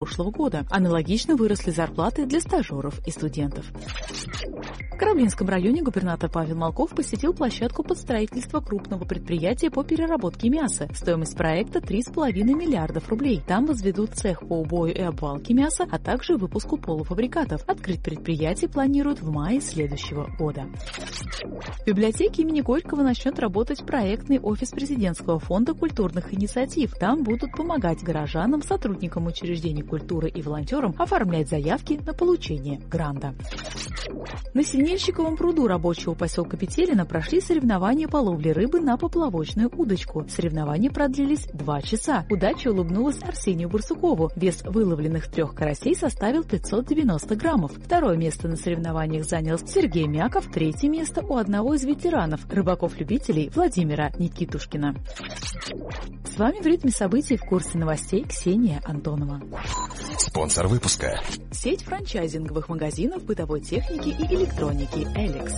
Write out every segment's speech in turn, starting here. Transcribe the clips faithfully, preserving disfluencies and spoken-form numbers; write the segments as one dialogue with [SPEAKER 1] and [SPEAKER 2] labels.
[SPEAKER 1] прошлого года. Аналогично выросли зарплаты для стажеров и студентов. В Кораблинском районе губернатор Павел Молков посетил площадку под строительство крупного предприятия по переработке мяса. Стоимость проекта три с половиной миллиардов рублей. Там возведут цех по убою и обвалке мяса, а также выпуску полуфабрикатов. Открыть предприятие планируют в мае следующего года. В библиотеке имени Горького начнет работать проектный офис президентского фонда культурных инициатив. Там будут помогать горожанам, сотрудникам учреждений культуры и волонтерам оформлять заявки на получение гранта. На Синельщиковом пруду рабочего поселка Петелино прошли соревнования по ловле рыбы на поплавочную удочку. Соревнования продлились два часа. Удача улыбнулась Арсению Барсукову. Вес выловленных трех карасей составил пятьсот девяносто граммов. Второе место на соревнованиях занял Сергей Мяков, третье место у одного из ветеранов, рыбаков-любителей Владимира Никитушкина. С вами в ритме событий в курсе новостей Ксения Антонова.
[SPEAKER 2] Спонсор выпуска.
[SPEAKER 1] Сеть франчайзинговых магазинов бытовой техники и электроники «Эликс».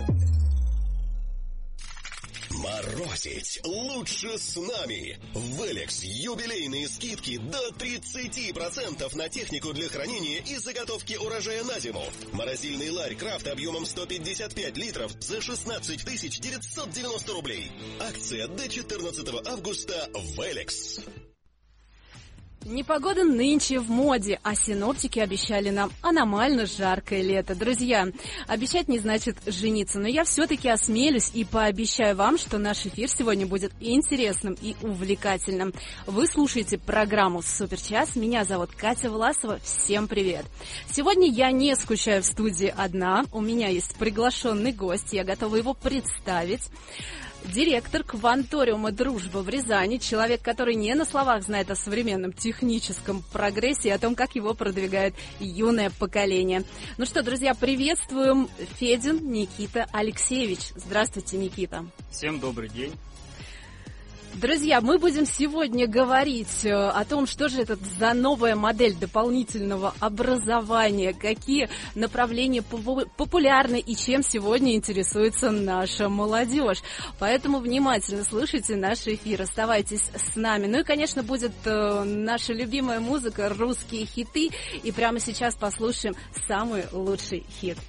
[SPEAKER 3] Морозить лучше с нами. В Эликс юбилейные скидки до тридцати процентов на технику для хранения и заготовки урожая на зиму. Морозильный ларь Крафт объемом сто пятьдесят пять литров за шестнадцать тысяч девятьсот девяносто рублей. Акция до четырнадцатого августа в Эликс.
[SPEAKER 4] Непогода нынче в моде, а синоптики обещали нам аномально жаркое лето. Друзья, обещать не значит жениться, но я все-таки осмелюсь и пообещаю вам, что наш эфир сегодня будет интересным и увлекательным. Вы слушаете программу «Суперчас». Меня зовут Катя Власова. Всем привет. Сегодня я не скучаю в студии одна. У меня есть приглашенный гость, я готова его представить. Директор кванториума «Дружба» в Рязани, человек, который не на словах знает о современном техническом прогрессе и о том, как его продвигает юное поколение. Ну что, друзья, приветствуем Федин Никита Алексеевич. Здравствуйте, Никита.
[SPEAKER 5] Всем добрый день.
[SPEAKER 4] Друзья, мы будем сегодня говорить о том, что же это за новая модель дополнительного образования, какие направления популярны и чем сегодня интересуется наша молодежь. Поэтому внимательно слушайте наш эфир, оставайтесь с нами. Ну и, конечно, будет наша любимая музыка, русские хиты. И прямо сейчас послушаем самый лучший хит.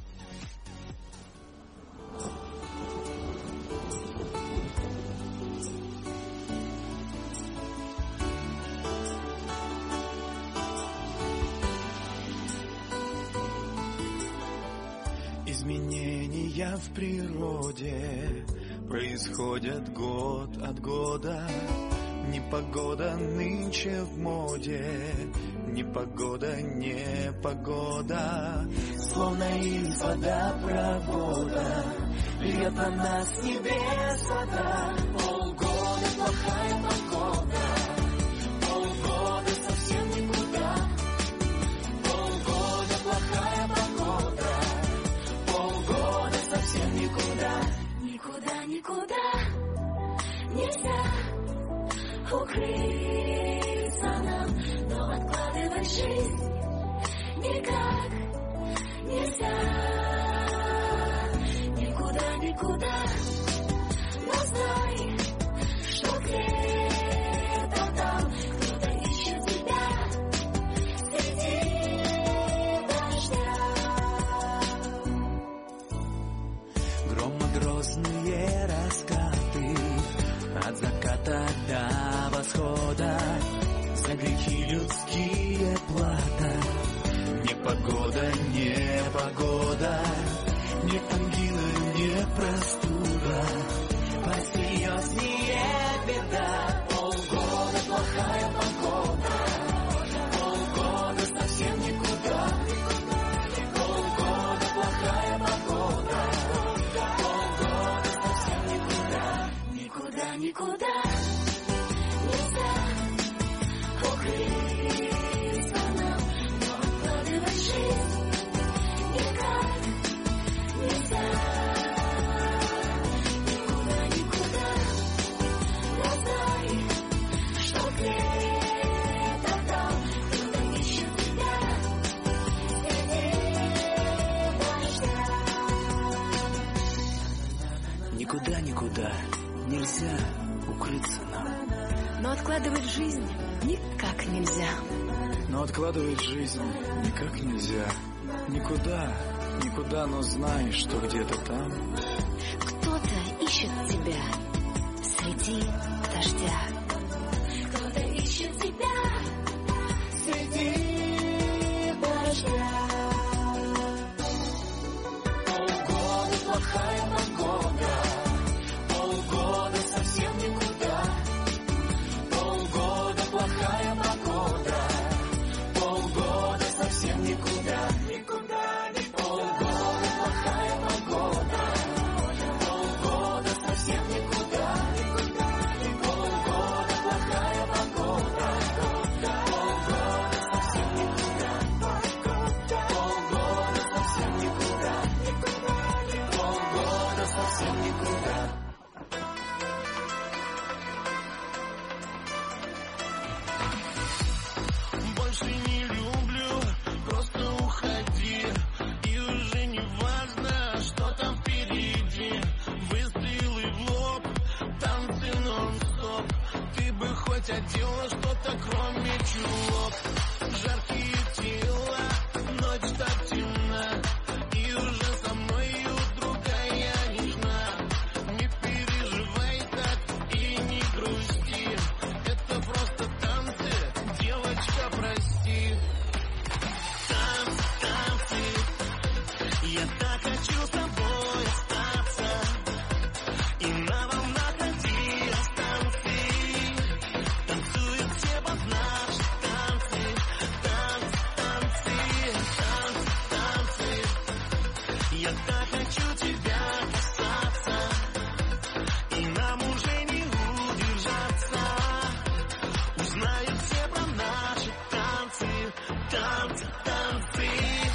[SPEAKER 6] Изменения в природе происходят год от года. Непогода нынче в моде, непогода, непогода. Словно из водопровода льет на нас с небес вода. Полгода плохая погода, полгода совсем никуда. Полгода плохая погода, полгода совсем никуда. Никуда, никуда нельзя укрыться нам, но откладывать жизнь никак нельзя. Никуда, никуда, но знай, что где-то там кто-то ищет тебя среди дождя. Громогрозные раскаты от заката до восхода, за грехи людские плата. Непогода, непогода, не ангелы, не простуда, посерьезнее беда. Полгода плохая погода, полгода совсем никуда. Полгода плохая погода, полгода совсем никуда. Никуда, никуда нельзя укрыться нам, но откладывать жизнь никак нельзя. Никуда, никуда, но знай, что где-то там кто-то ищет тебя среди дождя. Никуда, никуда нельзя укрыться нам, но откладывать жизнь никак нельзя.
[SPEAKER 5] Но откладывать жизнь никак нельзя. Никуда, никуда, но знай, что где-то там
[SPEAKER 6] Кто-то ищет тебя среди дождя. Кто-то ищет тебя среди дождя. Полгода плохая погода, полгода совсем никуда. Полгода плохая погода, полгода совсем никуда. Никуда, не полгода плохая погода, полгода совсем никуда. Никуда, не полгода плохая погода, полгода совсем никуда. Полгода совсем никуда. Никуда, не полгода совсем никуда.
[SPEAKER 7] Больше не люблю, просто уходи. И уже не важно, что там впереди. Выстрелы в лоб, танцы нон-стоп. Ты бы хоть одела что-то, кроме чулок. Жаркие тела, ночь так темна. И уже со мною другая нежна. Не переживай так и не грусти. Это просто танцы, девочка, прости. Танцы, танцы, я так хочу с тобой остаться. И на волнах радиостанций танцуют все под наши танцы. Танцы, танцы, танцы, танцы. Я так хочу тебя касаться. И нам уже не удержаться. Узнают все про наши танцы. Танцы, танцы.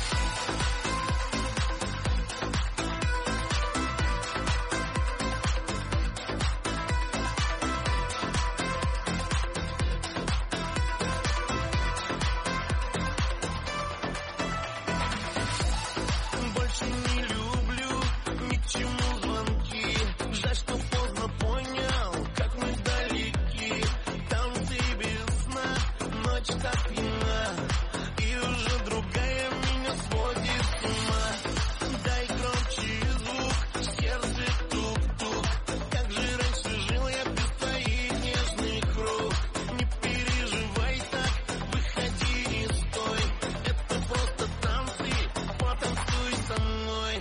[SPEAKER 7] Больше не люблю ни к чему звонки. Жаль, что поздно понял, как мы далеки. Танцы без сна, ночь так пьяна. И уже другая меня сводит с ума. Дай громче звук, сердце тук-тук. Как же раньше жил я без твоих нежных рук. Не переживай так, выходи, не стой. Это просто танцы, потанцуй со мной.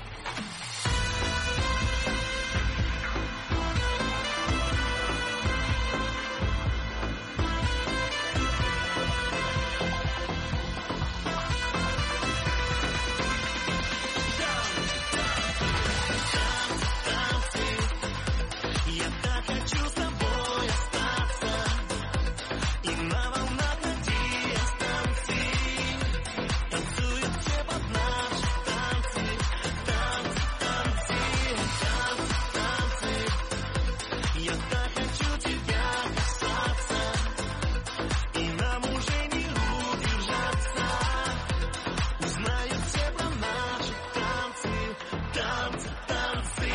[SPEAKER 7] Танцы, я так хочу с тобой остаться. И на волнах радиостанций танцуют все под наши танцы. Танцы, танцы, танцы, танцы. Я так хочу тебя касаться. И нам уже не удержаться. Узнают все про наши танцы. Танцы, танцы.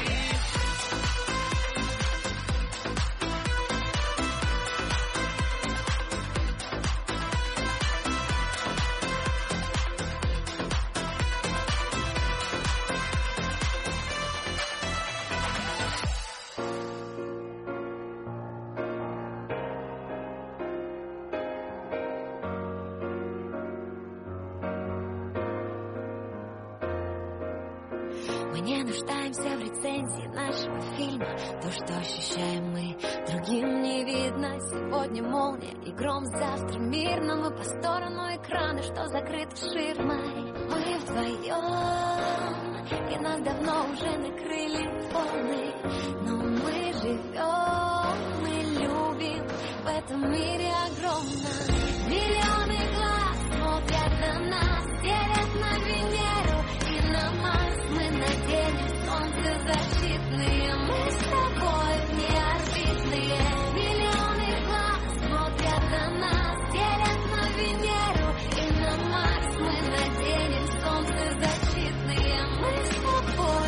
[SPEAKER 6] Мы не нуждаемся в рецензии нашего фильма. То, что ощущаем мы, другим не видно. Сегодня молния и гром, завтра мир. Но мы по сторону экрана, что закрыт ширмой. Мы вдвоем, и нас давно уже накрыли волны. Но мы живем, мы любим в этом мире огромно. Миллионы глаз смотрят на нас, делят на Венеру и на Марс. Мы наденем солнцезащитные, мы с тобой неорбитные. Миллионы глаз смотрят на нас, делят на Венеру и на Марс. Мы наденем солнцезащитные, мы с тобой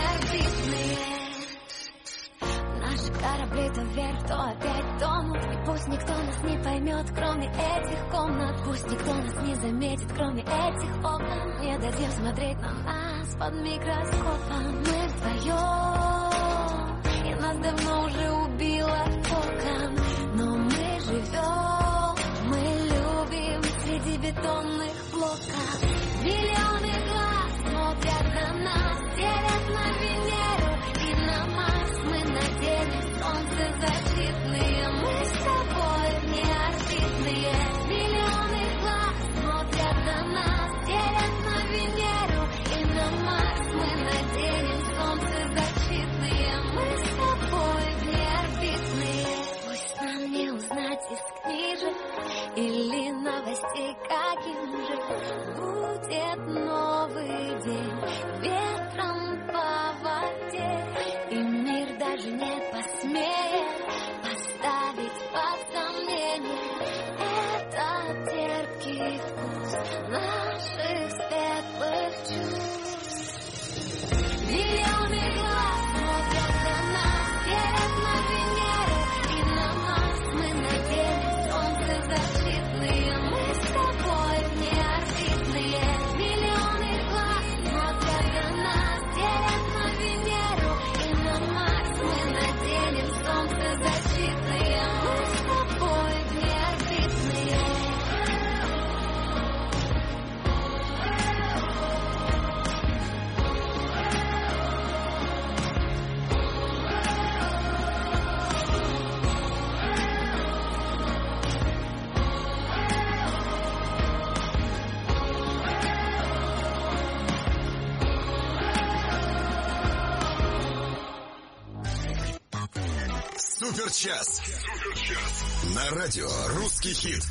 [SPEAKER 6] неорбитные. Наши корабли то вверх, то опять тонут. И пусть Пусть никто нас не поймет, кроме этих комнат. Пусть никто нас не заметит, кроме этих окон. Не дадим смотреть на нас под микроскопом. Мы вдвоем, и нас давно уже убило током. Но мы живем, мы любим среди бетонных блоков. Миллионы глаз смотрят на нас, делят на Венеру и на Марс. Мы наденем солнцезащитные, мы с тобой неорбитные. Миллионы глаз смотрят на нас, делят на Венеру и на Марс. Мы наденем солнцезащитные, мы с тобой неорбитные. Пусть нам не узнать из книжек или новостей, каким же будет новый день. Ветром по воде, и мир даже не посмеет поставить под сомнение этот терпкий вкус наших светлых чувств. Миллионы глаз смотрят на нас, верят на Венеру и на Марс. Мы наденем солнцезащитные, мы с тобой неорбитные. Миллионы глаз смотрят на нас, верят на Венеру и на Марс. Мы наденем солнцезащитные, мы с тобой неорбитные.
[SPEAKER 3] Суперчас. На радио «Русский хит».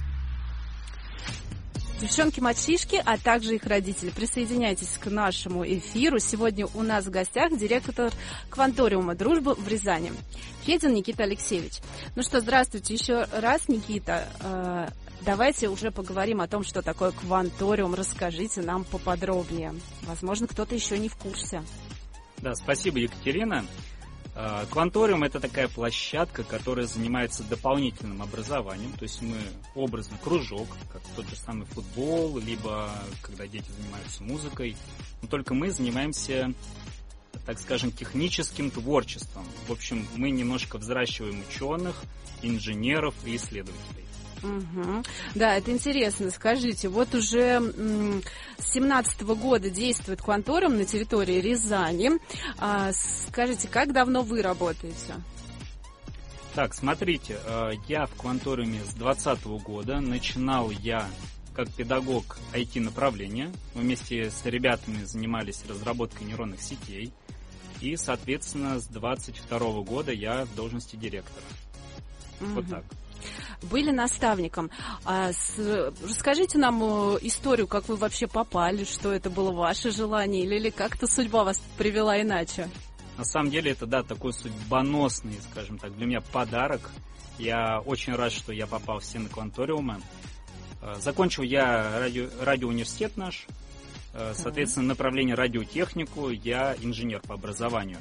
[SPEAKER 4] Девчонки-мальчишки, а также их родители, присоединяйтесь к нашему эфиру. Сегодня у нас в гостях директор Кванториума «Дружба» в Рязани, Федин Никита Алексеевич. Ну что, здравствуйте еще раз, Никита. Давайте уже поговорим о том, что такое Кванториум. Расскажите нам поподробнее. Возможно, кто-то еще не в курсе.
[SPEAKER 8] Да, спасибо, Екатерина. Кванториум — это такая площадка, которая занимается дополнительным образованием, то есть мы образно кружок, как тот же самый футбол, либо когда дети занимаются музыкой, но только мы занимаемся, так скажем, техническим творчеством. В общем, мы немножко взращиваем ученых, инженеров и исследователей.
[SPEAKER 4] Угу. Да, это интересно. Скажите, вот уже м- с семнадцатого года действует Кванториум на территории Рязани. А, скажите, как давно вы работаете?
[SPEAKER 8] Так, смотрите, я в Кванториуме с двадцатого года. Начинал я как педагог ай ти-направления. Мы вместе с ребятами занимались разработкой нейронных сетей. И, соответственно, с двадцать второго года я в должности директора. Угу. Вот так.
[SPEAKER 4] Были наставником. А с... Расскажите нам историю, как вы вообще попали, что это было ваше желание, или, или как-то судьба вас привела иначе?
[SPEAKER 8] На самом деле это, да, такой судьбоносный, скажем так, для меня подарок. Я очень рад, что я попал в стены Кванториума. Закончил я радио... радиоуниверситет наш, соответственно, направление радиотехнику, я инженер по образованию.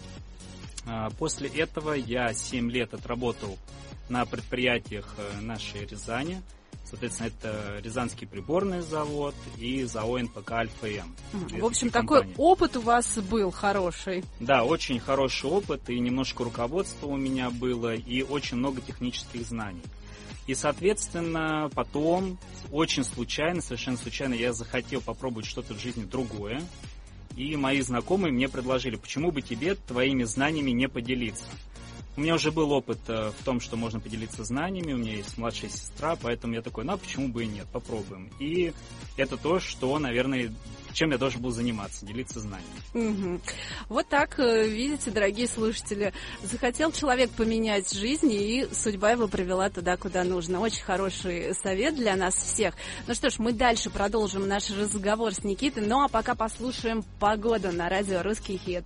[SPEAKER 8] После этого я семь лет отработал на предприятиях нашей Рязани. Соответственно, это Рязанский приборный завод и ЗАО эн пэ ка «Альфа-М».
[SPEAKER 4] В общем, такой опыт у вас был хороший.
[SPEAKER 8] Да, очень хороший опыт, и немножко руководства у меня было, и очень много технических знаний. И, соответственно, потом, очень случайно, совершенно случайно, я захотел попробовать что-то в жизни другое. И мои знакомые мне предложили, почему бы тебе твоими знаниями не поделиться. У меня уже был опыт в том, что можно поделиться знаниями, у меня есть младшая сестра, поэтому я такой, ну а почему бы и нет, попробуем. И это то, что, наверное, чем я должен был заниматься, делиться знаниями.
[SPEAKER 4] Угу. Вот так, видите, дорогие слушатели, захотел человек поменять жизнь, и судьба его привела туда, куда нужно. Очень хороший совет для нас всех. Ну что ж, мы дальше продолжим наш разговор с Никитой, ну а пока послушаем погоду на радио «Русский хит».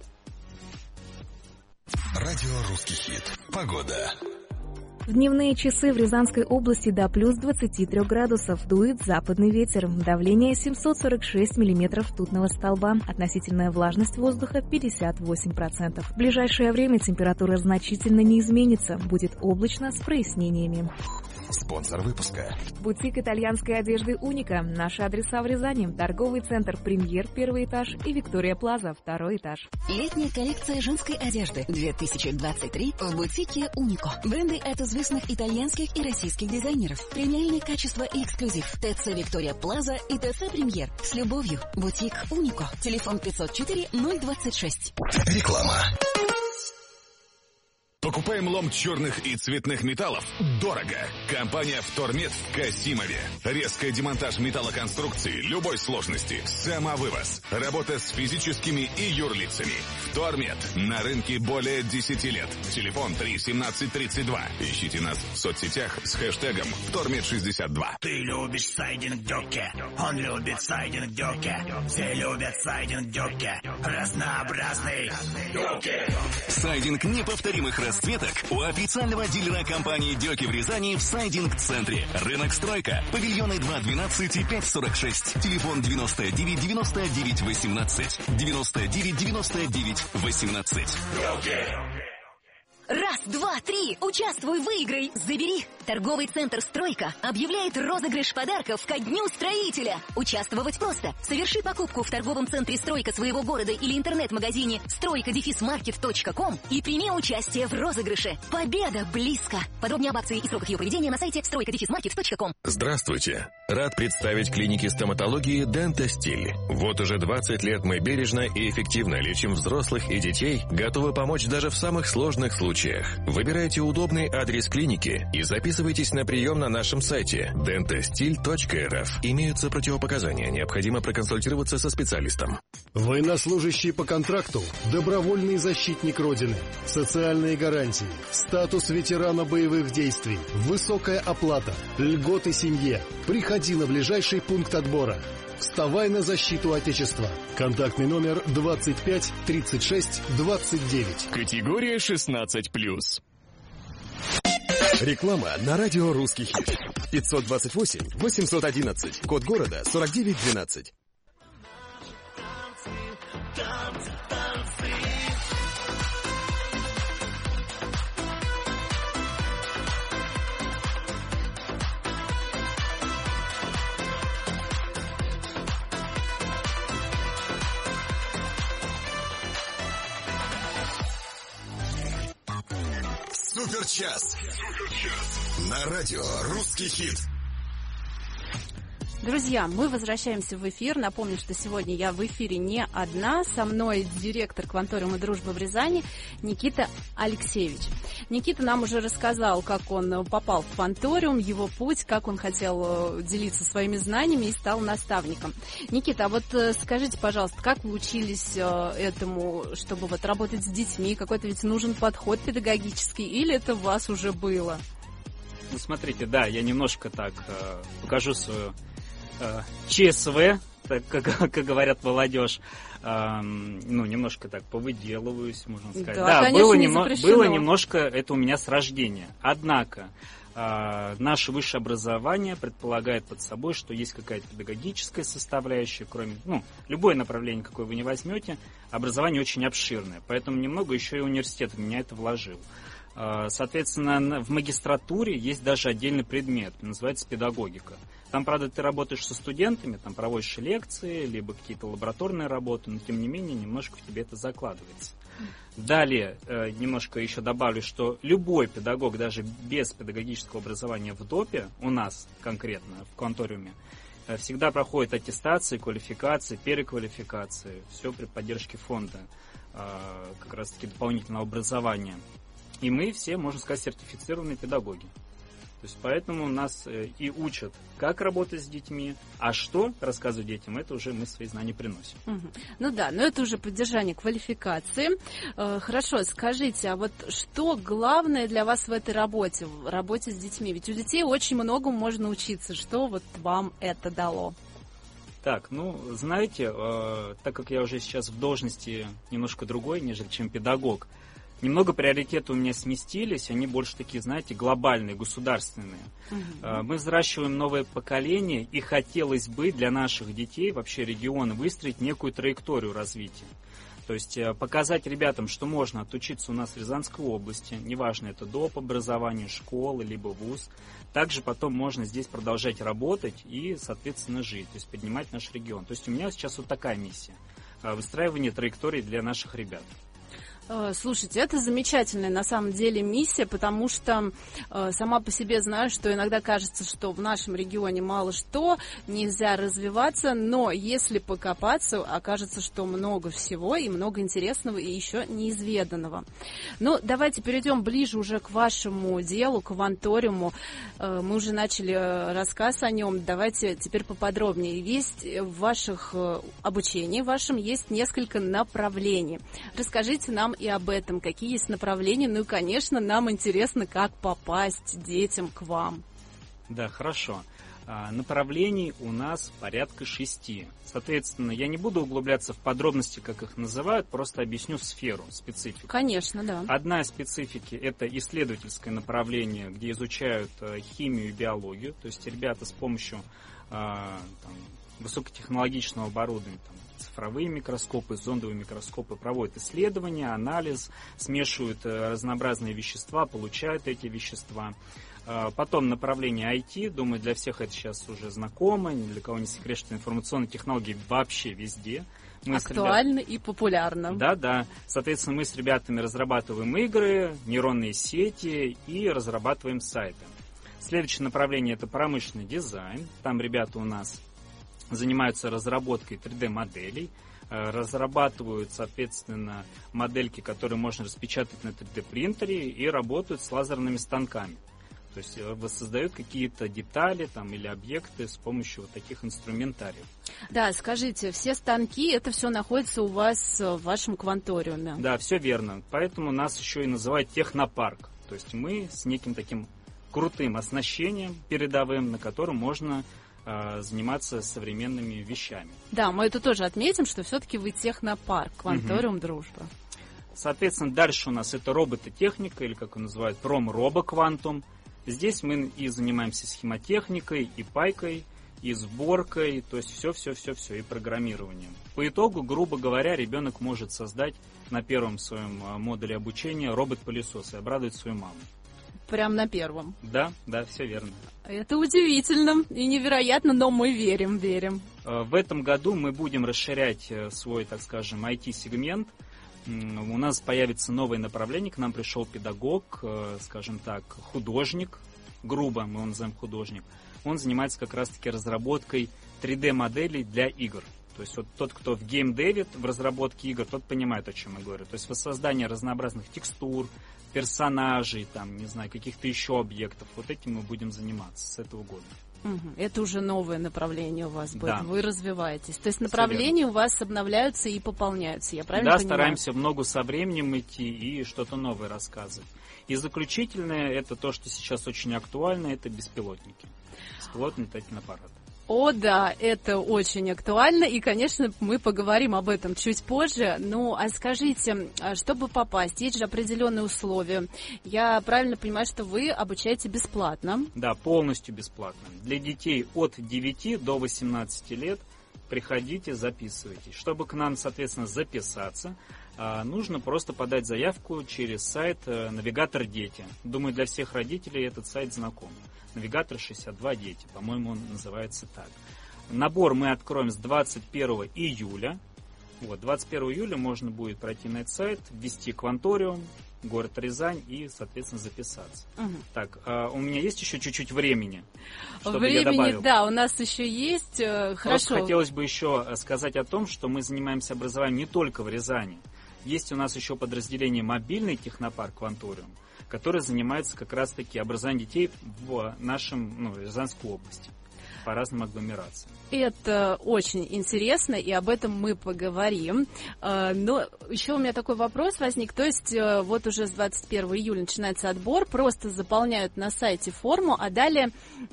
[SPEAKER 3] Радио «Русский хит». Погода.
[SPEAKER 9] В дневные часы в Рязанской области до плюс двадцати трёх градусов. Дует западный ветер. Давление семьсот сорок шесть миллиметров ртутного столба. Относительная влажность воздуха пятьдесят восемь процентов. В ближайшее время температура значительно не изменится. Будет облачно с прояснениями.
[SPEAKER 2] Спонсор выпуска.
[SPEAKER 9] Бутик итальянской одежды «Уника». Наши адреса в Рязани. Торговый центр «Премьер», первый этаж, и «Виктория Плаза», второй этаж.
[SPEAKER 10] Летняя коллекция женской одежды две тысячи двадцать три в бутике «Унико». Бренды от известных итальянских и российских дизайнеров. Премиальные качества и эксклюзив. ТЦ «Виктория Плаза» и ТЦ «Премьер». С любовью. Бутик «Унико». Телефон пятьсот четыре ноль двадцать шесть.
[SPEAKER 2] Реклама.
[SPEAKER 11] Покупаем лом черных и цветных металлов? Дорого. Компания «Втормет» в Касимове. Резкий демонтаж металлоконструкции любой сложности. Самовывоз. Работа с физическими и юрлицами. «Втормет». На рынке более десяти лет. Телефон три семнадцать тридцать два. Ищите нас в соцсетях с хэштегом «Втормет шестьдесят два».
[SPEAKER 12] Ты любишь сайдинг Дёке. Он любит сайдинг Дёке. Все любят сайдинг Дёке. Разнообразный Дёке.
[SPEAKER 13] Сайдинг неповторимых расцветок у официального дилера компании «Дёки» в Рязани в сайдинг-центре. Рынок «Стройка». Павильоны два двенадцать и пять сорок шесть. Телефон девяносто девять девяносто девять восемнадцать. девяносто девять девяносто девять восемнадцать.
[SPEAKER 10] Раз, два, три. Участвуй, выиграй, забери. Торговый центр «Стройка» объявляет розыгрыш подарков ко Дню строителя. Участвовать просто. Соверши покупку в торговом центре «Стройка» своего города или интернет-магазине стройка дефис маркет точка ком и прими участие в розыгрыше. Победа близко. Подробнее об акции и сроках ее проведения на сайте стройка дефис маркет точка ком.
[SPEAKER 2] Здравствуйте. Рад представить клиники стоматологии «Дентостиль». Вот уже двадцать лет мы бережно и эффективно лечим взрослых и детей, готовы помочь даже в самых сложных случаях. Выбирайте удобный адрес клиники и записывайтесь на прием на нашем сайте дентостиль точка эр эф. Имеются противопоказания, необходимо проконсультироваться со специалистом.
[SPEAKER 14] Военнослужащий по контракту, добровольный защитник Родины, социальные гарантии, статус ветерана боевых действий, высокая оплата, льготы семье. Приходи на ближайший пункт отбора. Вставай на защиту Отечества. Контактный номер двадцать пять тридцать шесть двадцать девять.
[SPEAKER 15] Категория шестнадцать плюс.
[SPEAKER 16] Реклама на радио «Русский хит». пятьсот двадцать восемь восемьсот одиннадцать. Код города сорок девять двенадцать.
[SPEAKER 2] Суперчас. На радио «Русский хит».
[SPEAKER 4] Друзья, мы возвращаемся в эфир. Напомню, что сегодня я в эфире не одна. Со мной директор Кванториума дружбы в Рязани Никита Алексеевич. Никита нам уже рассказал, как он попал в Кванториум, его путь, как он хотел делиться своими знаниями и стал наставником. Никита, а вот скажите, пожалуйста, как вы учились этому, чтобы вот работать с детьми? Какой-то ведь нужен подход педагогический, или это у вас уже было?
[SPEAKER 8] Ну, смотрите, да, я немножко так э, покажу свою э, ЧСВ, так, как, как говорят молодежь. Э, ну, немножко так повыделываюсь, можно сказать.
[SPEAKER 4] Да,
[SPEAKER 8] да было, немо- было немножко это у меня с рождения. Однако э, наше высшее образование предполагает под собой, что есть какая-то педагогическая составляющая, кроме, ну, любое направление, какое вы не возьмете, образование очень обширное. Поэтому немного еще и университет в меня это вложил. Соответственно, в магистратуре есть даже отдельный предмет, называется педагогика. Там, правда, ты работаешь со студентами, там проводишь лекции, либо какие-то лабораторные работы, но, тем не менее, немножко в тебе это закладывается. Далее, немножко еще добавлю, что любой педагог, даже без педагогического образования в ДОПе, у нас конкретно, в Кванториуме, всегда проходит аттестации, квалификации, переквалификации, все при поддержке фонда как раз-таки дополнительного образования. И мы все, можно сказать, сертифицированные педагоги. То есть поэтому нас и учат, как работать с детьми, а что рассказывать детям, это уже мы свои знания приносим.
[SPEAKER 4] Угу. Ну да, но это уже поддержание квалификации. Э, хорошо, скажите, а вот что главное для вас в этой работе, в работе с детьми? Ведь у детей очень многому можно учиться. Что вот вам это дало?
[SPEAKER 8] Так, ну, знаете, э, так как я уже сейчас в должности немножко другой, нежели чем педагог, немного приоритеты у меня сместились, они больше такие, знаете, глобальные, государственные. Uh-huh. Мы взращиваем новое поколение, и хотелось бы для наших детей, вообще региона, выстроить некую траекторию развития. То То есть показать ребятам, что можно отучиться у нас в Рязанской области, неважно, это доп. Образование, школы, либо вуз. Также потом можно здесь продолжать работать и, соответственно, жить, то есть поднимать наш регион. То есть у меня сейчас вот такая миссия – выстраивание траекторий для наших ребят.
[SPEAKER 4] Слушайте, это замечательная на самом деле миссия, потому что э, сама по себе знаю, что иногда кажется, что в нашем регионе мало что, нельзя развиваться, но если покопаться, окажется, что много всего и много интересного и еще неизведанного. Ну, давайте перейдем ближе уже к вашему делу, к Кванториуму. Э, мы уже начали рассказ о нем, давайте теперь поподробнее. Есть в ваших э, обучении, в вашем есть несколько направлений. Расскажите нам и об этом, какие есть направления. Ну и, конечно, нам интересно, как попасть детям к вам.
[SPEAKER 8] Да, хорошо. А, направлений у нас порядка шести. Соответственно, я не буду углубляться в подробности, как их называют, просто объясню сферу, специфику.
[SPEAKER 4] Конечно, да.
[SPEAKER 8] Одна из специфики – это исследовательское направление, где изучают а, химию и биологию. То есть ребята с помощью а, там, высокотехнологичного оборудования, там, цифровые микроскопы, зондовые микроскопы проводят исследования, анализ, смешивают разнообразные вещества, получают эти вещества. Потом направление ай ти, думаю, для всех это сейчас уже знакомо, ни для кого не секрет, что информационные технологии вообще везде.
[SPEAKER 4] Мы актуально ребят... и популярно.
[SPEAKER 8] Да, да. Соответственно, мы с ребятами разрабатываем игры, нейронные сети и разрабатываем сайты. Следующее направление – это промышленный дизайн. Там ребята у нас занимаются разработкой три дэ-моделей, разрабатывают, соответственно, модельки, которые можно распечатать на три дэ-принтере и работают с лазерными станками. То есть воссоздают какие-то детали там, или объекты с помощью вот таких инструментариев.
[SPEAKER 4] Да, скажите, все станки, это все находится у вас в вашем Кванториуме?
[SPEAKER 8] Да, все верно. Поэтому нас еще и называют технопарк. То есть мы с неким таким крутым оснащением передовым, на котором можно заниматься современными вещами.
[SPEAKER 4] Да, мы это тоже отметим, что все-таки вы технопарк, Кванториум угу. Дружба.
[SPEAKER 8] Соответственно, дальше у нас это робототехника, или как его называют, пром-робо-квантум. Здесь мы и занимаемся схемотехникой, и пайкой, и сборкой, то есть все-все-все-все, и программированием. По итогу, грубо говоря, ребенок может создать на первом своем модуле обучения робот-пылесос и обрадовать свою маму.
[SPEAKER 4] Прям на первом.
[SPEAKER 8] Да, да, все верно.
[SPEAKER 4] Это удивительно и невероятно, но мы верим, верим.
[SPEAKER 8] В этом году мы будем расширять свой, так скажем, ай ти-сегмент. У нас появится новое направление, к нам пришел педагог, скажем так, художник, грубо мы его называем художник. Он занимается как раз-таки разработкой три дэ-моделей для игр. То есть вот тот, кто в геймдеве, в разработке игр, тот понимает, о чем я говорю. То есть воссоздание разнообразных текстур, персонажей, там, не знаю, каких-то еще объектов. Вот этим мы будем заниматься с этого года.
[SPEAKER 4] Угу. Это уже новое направление у вас будет.
[SPEAKER 8] Да.
[SPEAKER 4] Вы развиваетесь. То есть направления у вас обновляются и пополняются. Я правильно
[SPEAKER 8] да,
[SPEAKER 4] понимаю?
[SPEAKER 8] Стараемся в ногу со временем идти и что-то новое рассказывать. И заключительное, это то, что сейчас очень актуально, это беспилотники. Беспилотный летательный аппарат.
[SPEAKER 4] О, да, это очень актуально, и, конечно, мы поговорим об этом чуть позже. Ну, а скажите, чтобы попасть, есть же определенные условия. Я правильно понимаю, что вы обучаете бесплатно?
[SPEAKER 8] Да, полностью бесплатно. Для детей от девяти до восемнадцати лет приходите, записывайтесь. Чтобы к нам, соответственно, записаться, нужно просто подать заявку через сайт «Навигатор Дети». Думаю, для всех родителей этот сайт знаком. «Навигатор шестьдесят два Дети», по-моему, он называется так. Набор мы откроем с двадцать первого июля. Вот, двадцать первого июля можно будет пройти на этот сайт, ввести Кванториум, город Рязань и, соответственно, записаться. Угу. Так, а у меня есть еще чуть-чуть времени, чтобы
[SPEAKER 4] времени,
[SPEAKER 8] я добавил?
[SPEAKER 4] Да, у нас еще есть. Хорошо.
[SPEAKER 8] Просто хотелось бы еще сказать о том, что мы занимаемся образованием не только в Рязани. Есть у нас еще подразделение «Мобильный технопарк Кванториум», который занимается как раз-таки образованием детей в нашем, ну, Рязанской области, по разным агломерациям.
[SPEAKER 4] Это очень интересно, и об этом мы поговорим. Но еще у меня такой вопрос возник. То есть вот уже с двадцать первого июля начинается отбор, просто заполняют на сайте форму, а далее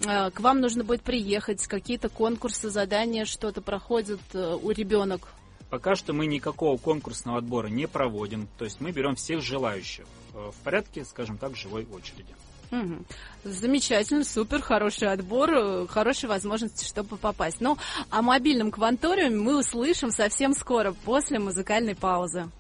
[SPEAKER 4] к вам нужно будет приехать, какие-то конкурсы, задания, что-то проходит у ребенок?
[SPEAKER 8] Пока что мы никакого конкурсного отбора не проводим, то есть мы берем всех желающих в порядке, скажем так, живой очереди.
[SPEAKER 4] Угу. Замечательно, супер, хороший отбор, хорошие возможности, чтобы попасть. Ну, о мобильном кванториуме мы услышим совсем скоро, после музыкальной паузы.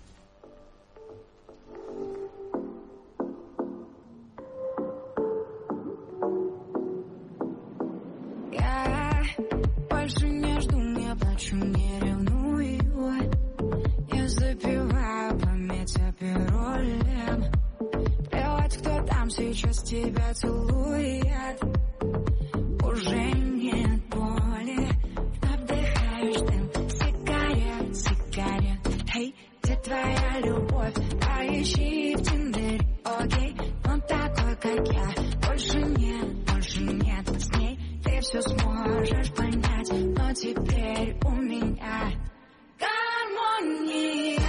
[SPEAKER 17] Я больше не жду, не плачу, не ревную. Я запиваю память аперолем. Плевать, кто там сейчас тебя целует. Уже нет боли. Вдыхаешь дым сигарет, сигарет. Эй, где твоя любовь? Поищи в Тиндере, окей. Он такой, как я. Больше нет, больше нет. С ней ты все сможешь понять. Но теперь у меня гармония.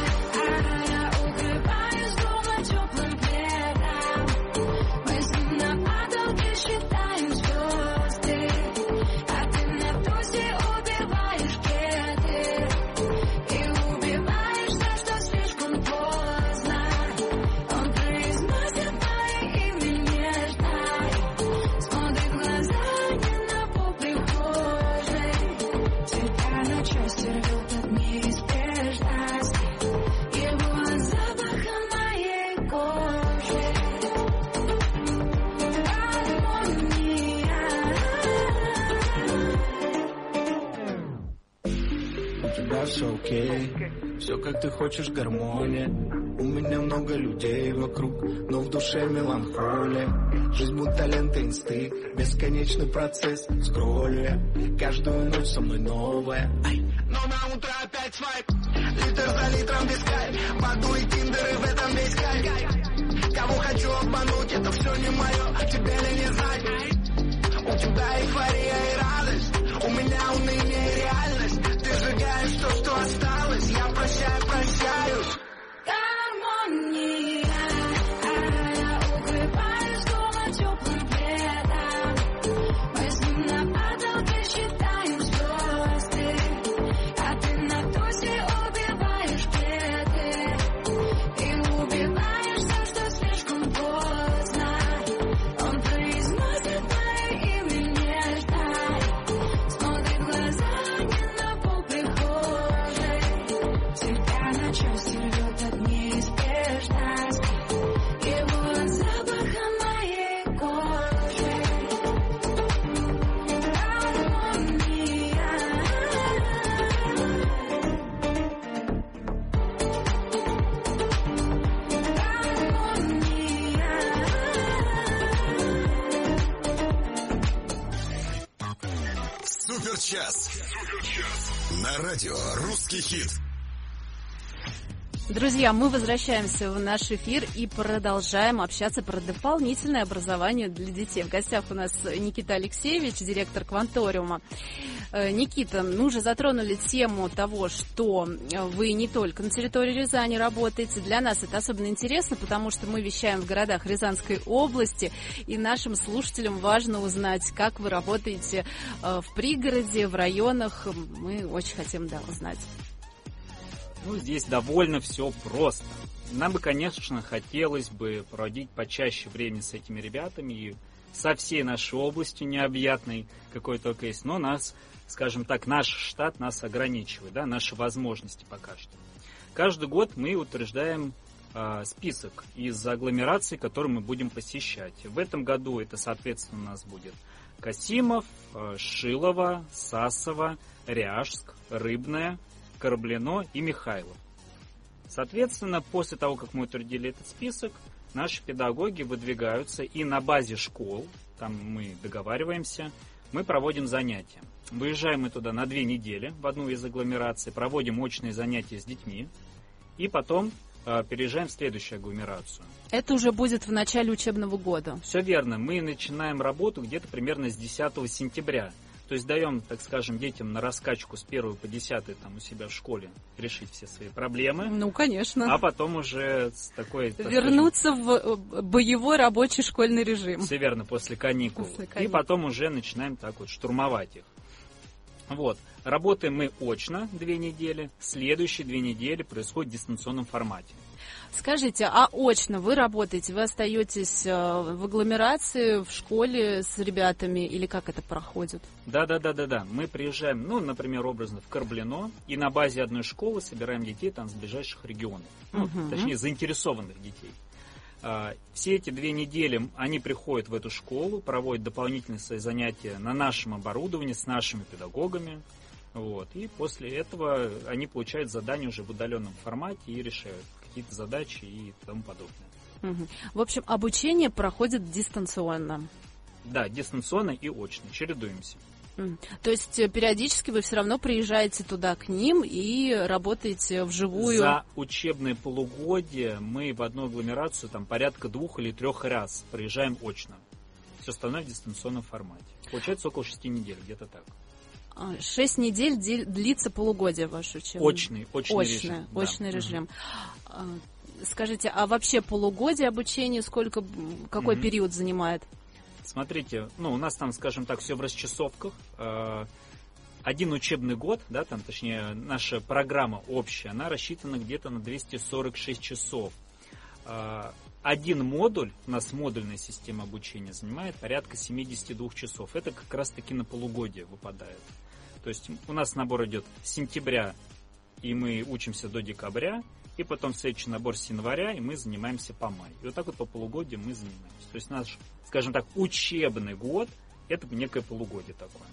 [SPEAKER 5] Все окей, все как ты хочешь, гармония. У меня много людей вокруг, но в душе меланхолия. Жизнь будто лента инстинкт, бесконечный процесс скролля. Каждую ночь со мной новая. Ай. Но на утро опять свайп, литр за литром без кайф. Баду и тиндеры, в этом весь кайф. Кого хочу обмануть, это все не мое, тебе ли не знать. У тебя эйфория и радость, у меня уныние и реальность. Ты сжигаешь то, что осталось, я прощаю, прощаюсь.
[SPEAKER 17] Гармония. Укрываюсь дома теплым пледом. Мы с ним на потолке считаем звезды. А ты на тусе убиваешь пледы. И убиваешь за что слишком поздно. Он произносит мое имя нежно. Смотрит в глаза не на пол прихожей. Тебя на части рвет от неизбежности. Его от запаха моей кожи.
[SPEAKER 3] Суперчас. На радио «Русский хит».
[SPEAKER 4] Друзья, мы возвращаемся в наш эфир и продолжаем общаться про дополнительное образование для детей. В гостях у нас Никита Алексеевич, директор Кванториума. Никита, мы уже затронули тему того, что вы не только на территории Рязани работаете. Для нас это особенно интересно, потому что мы вещаем в городах Рязанской области, и нашим слушателям важно узнать, как вы работаете в пригороде, в районах. Мы очень хотим, да, узнать.
[SPEAKER 8] Ну, здесь довольно все просто. Нам бы, конечно, хотелось бы проводить почаще времени с этими ребятами и со всей нашей областью необъятной, какой только есть, но нас, скажем так, наш штат нас ограничивает, да, наши возможности пока что. Каждый год мы утверждаем э, список из агломераций, которые мы будем посещать. В этом году это, соответственно, у нас будет Касимов, э, Шилово, Сасово, Ряжск, Рыбное, Кораблино и Михайлов. Соответственно, после того, как мы утвердили этот список, наши педагоги выдвигаются, и на базе школ, там мы договариваемся, мы проводим занятия. Выезжаем мы туда на две недели в одну из агломераций, проводим очные занятия с детьми, и потом э, переезжаем в следующую агломерацию.
[SPEAKER 4] Это уже будет в начале учебного года.
[SPEAKER 8] Все верно. Мы начинаем работу где-то примерно с десятого сентября. То есть даем, так скажем, детям на раскачку с первого по десятый там у себя в школе решить все свои проблемы.
[SPEAKER 4] Ну, конечно.
[SPEAKER 8] А потом уже с такой...
[SPEAKER 4] Вернуться скажем, в боевой рабочий школьный режим.
[SPEAKER 8] Все верно, после каникул. после каникул. И потом уже начинаем так вот штурмовать их. Вот. Работаем мы очно две недели. Следующие две недели происходит в дистанционном формате.
[SPEAKER 4] Скажите, а очно вы работаете, вы остаетесь в агломерации, в школе с ребятами, или как это проходит?
[SPEAKER 8] Да-да-да-да-да. Мы приезжаем, ну, например, образно в Корблино, и на базе одной школы собираем детей там с ближайших регионов. Ну, угу. Точнее, заинтересованных детей. Все эти две недели они приходят в эту школу, проводят дополнительные свои занятия на нашем оборудовании, с нашими педагогами. Вот. И после этого они получают задания уже в удаленном формате и решают какие-то задачи и тому подобное.
[SPEAKER 4] Угу. В общем, обучение проходит дистанционно.
[SPEAKER 8] Да, дистанционно и очно, чередуемся.
[SPEAKER 4] Mm. То есть периодически вы все равно приезжаете туда к ним и работаете вживую?
[SPEAKER 8] За учебное полугодие мы в одну агломерацию там порядка двух или трех раз приезжаем очно. Все остальное в дистанционном формате. Получается около шести недель, где-то так.
[SPEAKER 4] Шесть недель длится полугодие ваше учебное?
[SPEAKER 8] Очный, очный, очный режим.
[SPEAKER 4] Очный
[SPEAKER 8] да.
[SPEAKER 4] режим. Угу. Скажите, а вообще полугодие обучения сколько, какой угу. период занимает?
[SPEAKER 8] Смотрите, ну, у нас там, скажем так, все в расчасовках. Один учебный год, да, там, точнее, наша программа общая, она рассчитана где-то на двести сорок шесть часов. Один модуль, у нас модульная система обучения, занимает порядка семьдесят два часов. Это как раз-таки на полугодие выпадает. То есть у нас набор идет с сентября, и мы учимся до декабря, и потом следующий набор с января, и мы занимаемся по май. И вот так вот по полугодию мы занимаемся. То есть наш, скажем так, учебный год – это некое полугодие такое.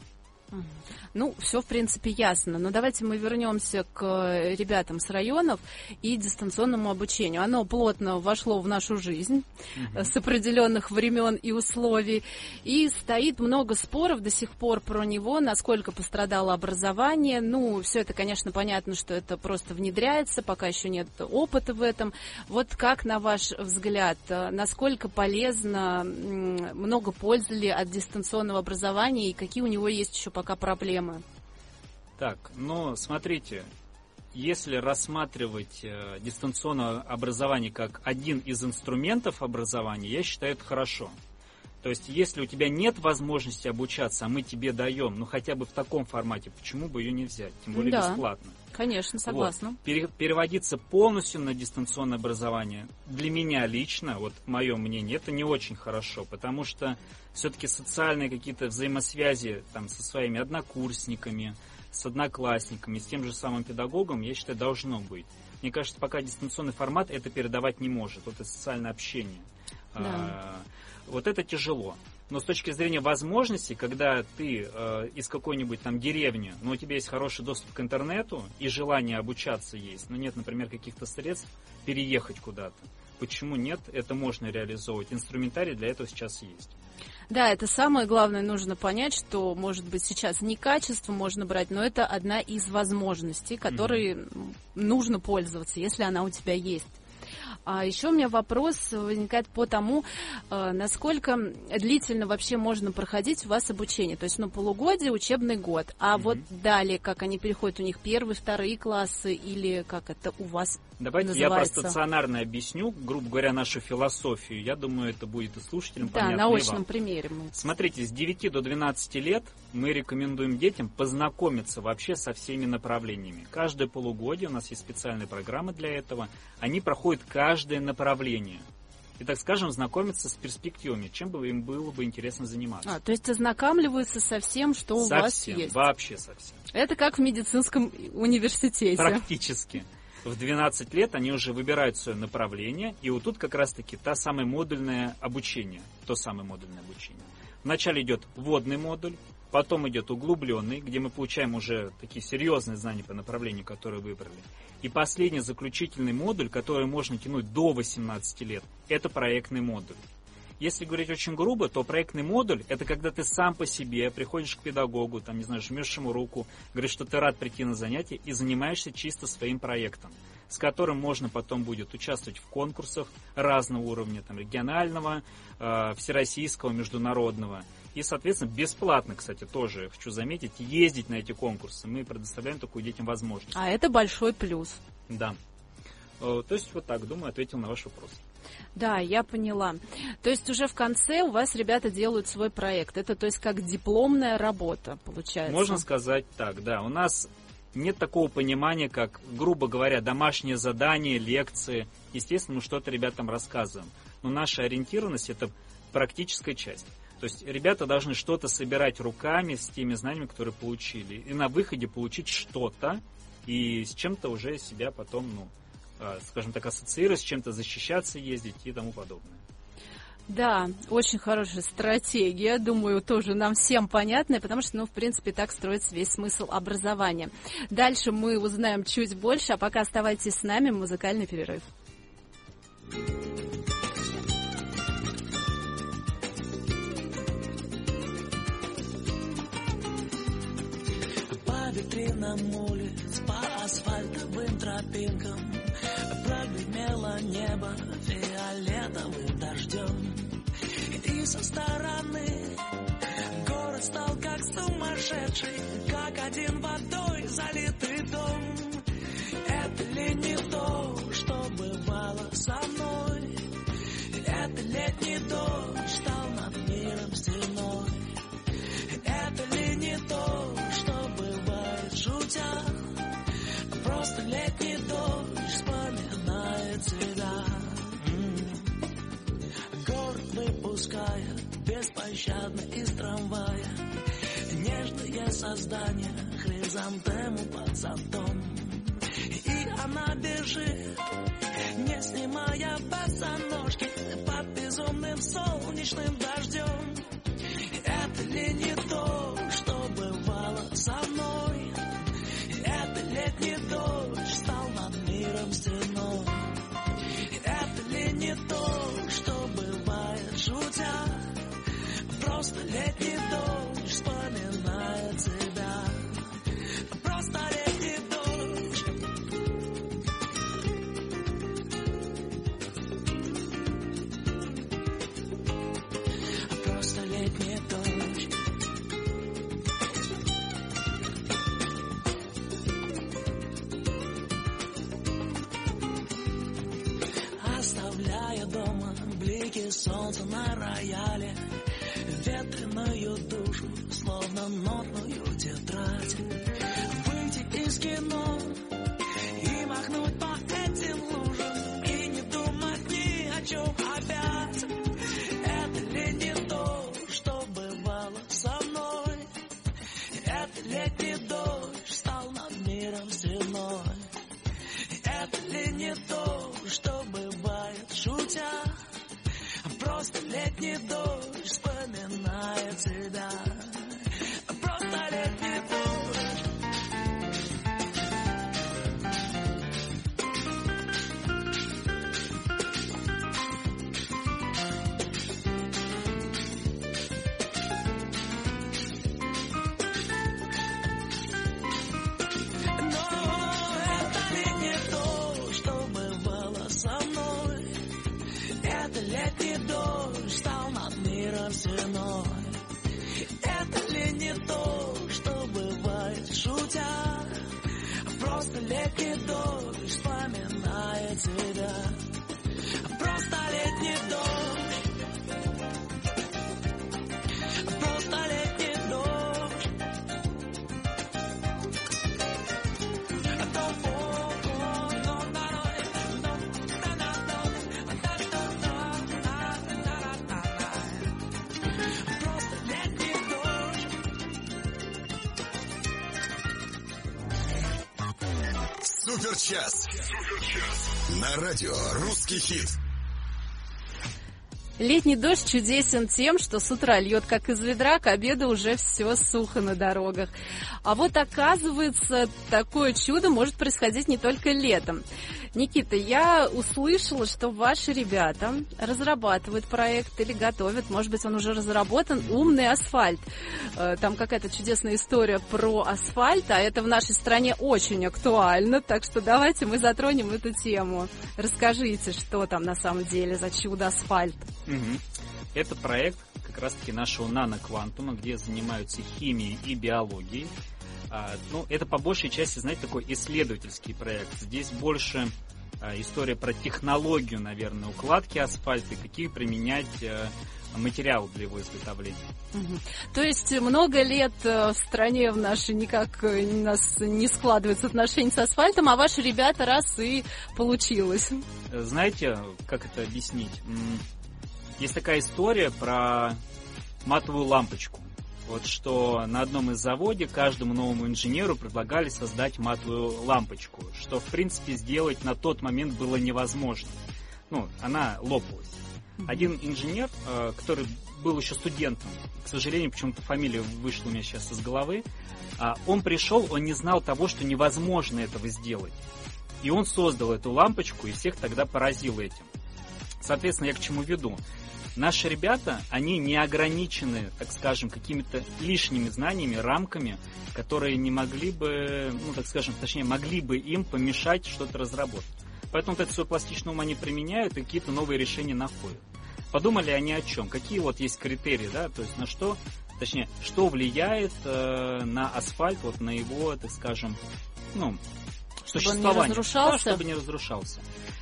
[SPEAKER 4] Ну, все, в принципе, ясно. Но давайте мы вернемся к ребятам с районов и дистанционному обучению. Оно плотно вошло в нашу жизнь угу. с определенных времен и условий. И стоит много споров до сих пор про него, насколько пострадало образование. Ну, все это, конечно, понятно, что это просто внедряется, пока еще нет опыта в этом. Вот как, на ваш взгляд, насколько полезно, много пользы ли от дистанционного образования и какие у него есть еще пока проблемы?
[SPEAKER 8] Так, ну, смотрите, если рассматривать э, дистанционное образование как один из инструментов образования, я считаю, это хорошо. То есть, если у тебя нет возможности обучаться, а мы тебе даем, ну, хотя бы в таком формате, почему бы ее не взять? Тем более
[SPEAKER 4] да,
[SPEAKER 8] бесплатно.
[SPEAKER 4] Конечно, согласна.
[SPEAKER 8] Вот. Пере- переводиться полностью на дистанционное образование для меня лично, вот мое мнение, это не очень хорошо, потому что все-таки социальные какие-то взаимосвязи там, со своими однокурсниками, с одноклассниками, с тем же самым педагогом, я считаю, должно быть. Мне кажется, пока дистанционный формат это передавать не может. Вот это социальное общение.
[SPEAKER 4] Да.
[SPEAKER 8] А, вот это тяжело. Но с точки зрения возможностей, когда ты э, из какой-нибудь там деревни, но у тебя есть хороший доступ к интернету и желание обучаться есть, но нет, например, каких-то средств переехать куда-то. Почему нет? Это можно реализовывать. Инструментарий для этого сейчас есть.
[SPEAKER 4] Да, это самое главное, нужно понять, что, может быть, сейчас не качество можно брать, но это одна из возможностей, которой mm-hmm. нужно пользоваться, если она у тебя есть. А еще у меня вопрос возникает по тому, насколько длительно вообще можно проходить у вас обучение. То есть, ну, полугодие, учебный год. А mm-hmm. вот далее, как они переходят, у них первые, вторые классы или как это у вас
[SPEAKER 8] Давайте
[SPEAKER 4] называется?
[SPEAKER 8] Я про стационарно объясню, грубо говоря, нашу философию. Я думаю, это будет и слушателям
[SPEAKER 4] да,
[SPEAKER 8] понятно.
[SPEAKER 4] Да, на очном
[SPEAKER 8] вам.
[SPEAKER 4] примере. Мы...
[SPEAKER 8] Смотрите, с девяти до двенадцати лет мы рекомендуем детям познакомиться вообще со всеми направлениями. Каждое полугодие, у нас есть специальные программы для этого, они проходят каждое направление. И, так скажем, знакомиться с перспективами, чем бы им было бы интересно заниматься.
[SPEAKER 4] А, то есть ознакомливаются со всем, что у
[SPEAKER 8] совсем,
[SPEAKER 4] вас есть?
[SPEAKER 8] Вообще совсем.
[SPEAKER 4] Это как в медицинском университете.
[SPEAKER 8] Практически. В двенадцать лет они уже выбирают свое направление, и вот тут как раз-таки та самое модульное обучение, то самое модульное обучение. Вначале идет вводный модуль, потом идет углубленный, где мы получаем уже такие серьезные знания по направлению, которое выбрали. И последний заключительный модуль, который можно тянуть до восемнадцати лет, это проектный модуль. Если говорить очень грубо, то проектный модуль – это когда ты сам по себе приходишь к педагогу, там, не знаю, жмешь ему руку, говоришь, что ты рад прийти на занятие и занимаешься чисто своим проектом, с которым можно потом будет участвовать в конкурсах разного уровня, там, регионального, э, всероссийского, международного. И, соответственно, бесплатно, кстати, тоже, хочу заметить, ездить на эти конкурсы. Мы предоставляем такую детям возможность.
[SPEAKER 4] А это большой плюс.
[SPEAKER 8] Да. То есть, вот так, думаю, ответил на ваш вопрос.
[SPEAKER 4] Да, я поняла. То есть уже в конце у вас ребята делают свой проект. Это, то есть, как дипломная работа, получается?
[SPEAKER 8] Можно сказать так, да. У нас нет такого понимания, как, грубо говоря, домашнее задание, лекции. Естественно, мы что-то ребятам рассказываем. Но наша ориентированность – это практическая часть. То есть ребята должны что-то собирать руками с теми знаниями, которые получили. И на выходе получить что-то, и с чем-то уже себя потом, ну, скажем так, ассоциировать, с чем-то защищаться, ездить и тому подобное.
[SPEAKER 4] Да, очень хорошая стратегия, думаю, тоже нам всем понятная, потому что, ну, в принципе, так строится весь смысл образования. Дальше мы узнаем чуть больше, а пока оставайтесь с нами, музыкальный перерыв.
[SPEAKER 7] По витринам улиц, по асфальтовым тропинкам прогремело небо фиолетовым дождем. И со стороны город стал как сумасшедший, как один водой залитый дом. Это ли не то, что бывало со мной? Это летний дождь стал над миром стеной. Это ли не то, что бывает шутя? Просто летний дождь вспоминает себя. Город выпускает беспощадно из трамвая нежное создание, хризантему под зонтом. И она бежит, не снимая босоножки, под безумным солнечным дождем. Это ли не то, что бывало со мной? Это летний дождь стал над миром стеной. Это ли не то, что бывает шутя? Просто летний дождь вспоминает себя. Просто летний дождь. Просто летний дождь. Оставляя дома блики солнца на рояле, ветреную душу, словно нотную тетрадь. Выйти из кино и махнуть по этим лужам, и не думать ни о чем опять. Это ли не то, что бывало со мной? Это летний дождь стал над миром стеной. Это ли не то, что бывает шутя? Просто летний дождь вспоминает себя. Просто летний дождь. Летний дождь стал над миром стеной. Это ли не то, что бывает шутя? Просто летний дождь вспоминает себя. Просто летний дождь. Просто летний дождь.
[SPEAKER 11] Суперчас. На радио «Русский хит».
[SPEAKER 4] Летний дождь чудесен тем, что с утра льет как из ведра, к обеду уже все сухо на дорогах. А вот оказывается, такое чудо может происходить не только летом. Никита, я услышала, что ваши ребята разрабатывают проект или готовят, может быть, он уже разработан, «Умный асфальт». Там какая-то чудесная история про асфальт, а это в нашей стране очень актуально, так что давайте мы затронем эту тему. Расскажите, что там на самом деле за чудо-асфальт.
[SPEAKER 8] Угу. Это проект как раз-таки нашего наноквантума, где занимаются химией и биологией. А, ну, это по большей части, знаете, такой исследовательский проект. Здесь больше а, история про технологию, наверное, укладки асфальта, какие применять а, материал для его изготовления.
[SPEAKER 4] Угу. То есть много лет в стране в нашей никак у нас не складываются отношения с асфальтом, а ваши ребята раз и получилось.
[SPEAKER 8] Знаете, как это объяснить? Есть такая история про матовую лампочку. Вот что на одном из заводов каждому новому инженеру предлагали создать матовую лампочку, что в принципе сделать на тот момент было невозможно. Ну, она лопалась. Один инженер, который был еще студентом, к сожалению, почему-то фамилия вышла у меня сейчас из головы, он пришел, он не знал того, что невозможно этого сделать. И он создал эту лампочку, и всех тогда поразил этим. Соответственно, я к чему веду? Наши ребята, они не ограничены, так скажем, какими-то лишними знаниями, рамками, которые не могли бы, ну, так скажем, точнее, могли бы им помешать что-то разработать. Поэтому вот это свой пластичный ум они применяют и какие-то новые решения находят. Подумали они о чем? Какие вот есть критерии, да, то есть на что, точнее, что влияет э, на асфальт, вот на его, так скажем, ну,
[SPEAKER 4] чтобы
[SPEAKER 8] существование.
[SPEAKER 4] Он не разрушался?
[SPEAKER 8] Да, чтобы не разрушался.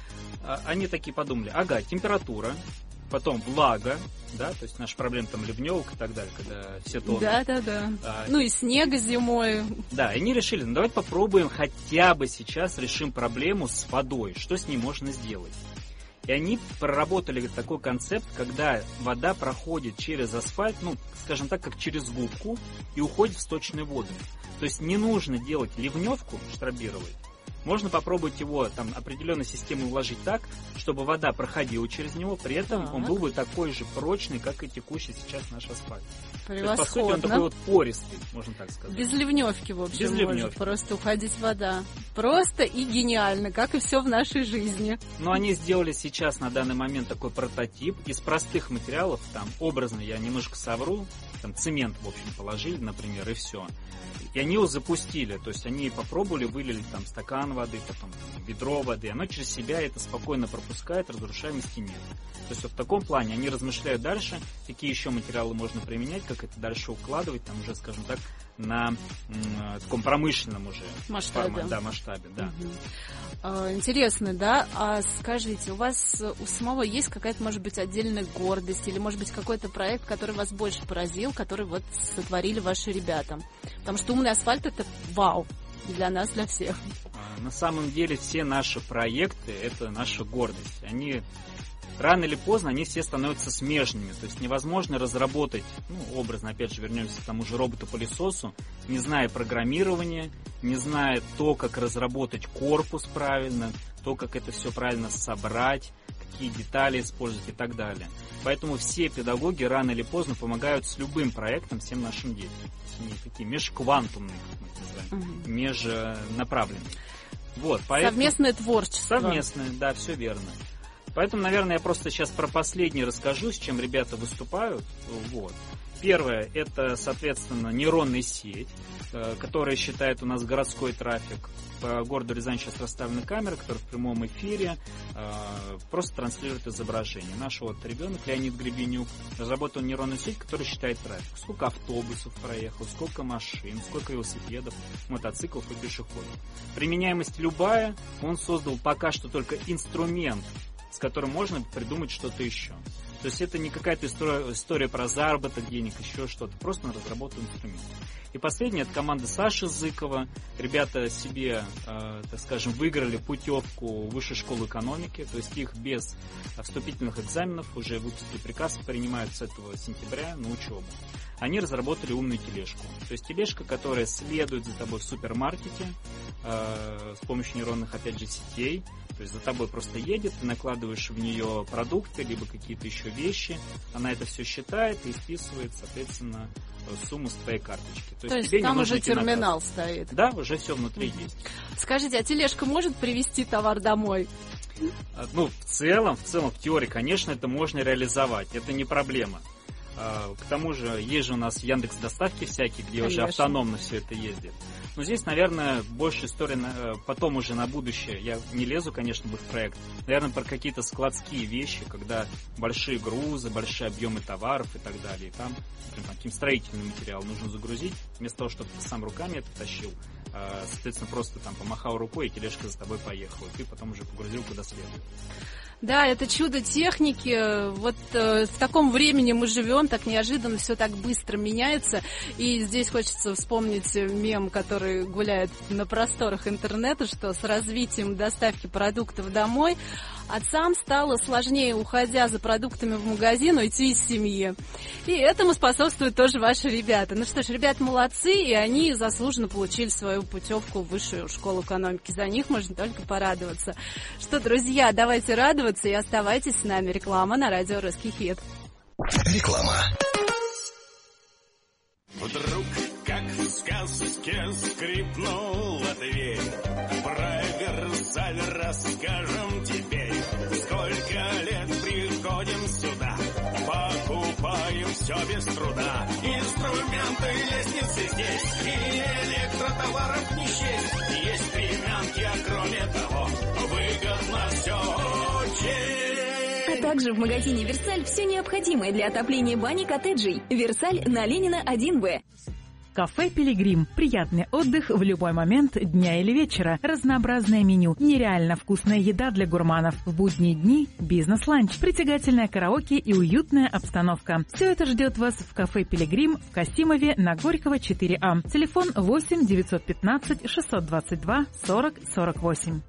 [SPEAKER 8] Они такие подумали, ага, температура, потом влага, да, то есть наша проблема там ливневок и так далее, когда все тонут.
[SPEAKER 4] Да, да, да. А, ну и снега зимой.
[SPEAKER 8] Да, и они решили, ну давайте попробуем хотя бы сейчас решим проблему с водой, что с ней можно сделать. И они проработали такой концепт, когда вода проходит через асфальт, ну, скажем так, как через губку, и уходит в сточные воды. То есть не нужно делать ливневку, штробировать. Можно попробовать его там определенной системой уложить так, чтобы вода проходила через него, при этом так. он был бы такой же прочный, как и текущий сейчас наш асфальт.
[SPEAKER 4] Превосходно.
[SPEAKER 8] То есть, по сути, он такой вот пористый, можно так сказать.
[SPEAKER 4] Без ливневки, в общем,
[SPEAKER 8] Без
[SPEAKER 4] может
[SPEAKER 8] ливневки.
[SPEAKER 4] Просто уходить вода. Просто и гениально, как и все в нашей жизни.
[SPEAKER 8] Но они сделали сейчас на данный момент такой прототип из простых материалов, там образно я немножко совру, там цемент, в общем, положили, например, и все. И они его запустили, то есть они попробовали, вылили там стакан воды, потом там, ведро воды, оно через себя это спокойно пропускает, разрушаемости нет. То есть вот в таком плане они размышляют дальше, какие еще материалы можно применять, как это дальше укладывать, там уже, скажем так, на м, таком промышленном уже
[SPEAKER 4] масштабе.
[SPEAKER 8] Форма, да, масштабе, да.
[SPEAKER 4] Угу. А, интересно, да? А скажите, у вас у самого есть какая-то, может быть, отдельная гордость или, может быть, какой-то проект, который вас больше поразил, который вот сотворили ваши ребята? Потому что умный асфальт — это вау для нас, для всех.
[SPEAKER 8] На самом деле все наши проекты — это наша гордость. Они рано или поздно они все становятся смежными. То есть невозможно разработать, ну, образно, опять же, вернемся к тому же роботу-пылесосу, не зная программирования, не зная то, как разработать корпус правильно, то, как это все правильно собрать, какие детали использовать и так далее. Поэтому все педагоги рано или поздно помогают с любым проектом всем нашим детям. Они такие межквантумные, как мы их называем, угу. межнаправленные. Вот, поэтому...
[SPEAKER 4] Совместное творчество.
[SPEAKER 8] Совместное, да, все верно. Поэтому, наверное, я просто сейчас про последнее расскажу, с чем ребята выступают. Вот. Первое, это, соответственно, нейронная сеть, которая считает у нас городской трафик. По городу Рязань сейчас расставлены камеры, которые в прямом эфире просто транслируют изображение. Наш вот ребенок, Леонид Гребенюк, разработал нейронную сеть, которая считает трафик. Сколько автобусов проехал, сколько машин, сколько велосипедов, мотоциклов и пешеходов. Применяемость любая, он создал пока что только инструмент, с которым можно придумать что-то еще. То есть это не какая-то история, история про заработок денег, еще что-то. Просто он разработал инструмент. И последнее, от команды Саши Зыкова. Ребята себе, э, так скажем, выиграли путевку в Высшую школу экономики. То есть их без вступительных экзаменов уже выпустили приказ, принимают с этого сентября на учебу. Они разработали умную тележку. То есть тележка, которая следует за тобой в супермаркете э, с помощью нейронных, опять же, сетей. То есть за тобой просто едет, ты накладываешь в нее продукты, либо какие-то еще вещи. Она это все считает и списывает, соответственно, сумму с твоей карточки.
[SPEAKER 4] То, То есть тебе там не уже терминал стоит?
[SPEAKER 8] Да, уже все внутри mm-hmm. есть.
[SPEAKER 4] Скажите, а тележка может привезти товар домой?
[SPEAKER 8] Ну, в целом, в целом, в теории, конечно, это можно реализовать. Это не проблема. К тому же, есть же у нас Яндекс.Доставки всякие, где Конечно. уже автономно все это ездит. Но здесь, наверное, больше история на, потом уже на будущее. Я не лезу, конечно, в их проект. Наверное, про какие-то складские вещи, когда большие грузы, большие объемы товаров и так далее. И там, например, каким строительный материал нужно загрузить. Вместо того, чтобы ты сам руками это тащил, соответственно, просто там помахал рукой, и тележка за тобой поехала. И ты потом уже погрузил куда следует.
[SPEAKER 4] Да, это чудо техники. Вот э, в таком времени мы живем, так неожиданно все так быстро меняется. И здесь хочется вспомнить мем, который гуляет на просторах интернета, что с развитием доставки продуктов домой отцам стало сложнее, уходя за продуктами в магазин, уйти из семьи. И этому способствуют тоже ваши ребята. Ну что ж, ребята молодцы, и они заслуженно получили свою путевку в высшую школу экономики. За них можно только порадоваться. Что, друзья, давайте радоваться и оставайтесь с нами. Реклама на радио «Русский хит».
[SPEAKER 3] Реклама.
[SPEAKER 7] Вдруг, как в сказке, скрипнула дверь. Про Версаль расскажем теперь. Сколько лет приходим сюда, покупаем все без труда. Инструменты, лестницы здесь, и электротоваров не счесть. Есть примянки, а кроме того, выгодно все очень.
[SPEAKER 10] А также в магазине «Версаль» все необходимое для отопления бани коттеджей. «Версаль» на Ленина один Б.
[SPEAKER 1] Кафе «Пилигрим». Приятный отдых в любой момент дня или вечера. Разнообразное меню. Нереально вкусная еда для гурманов. В будние дни бизнес-ланч. Притягательное караоке и уютная обстановка. Все это ждет вас в кафе «Пилигрим» в Касимове на Горького четыре А. Телефон восемь девятьсот пятнадцать шестьсот двадцать два сорок сорок восемь.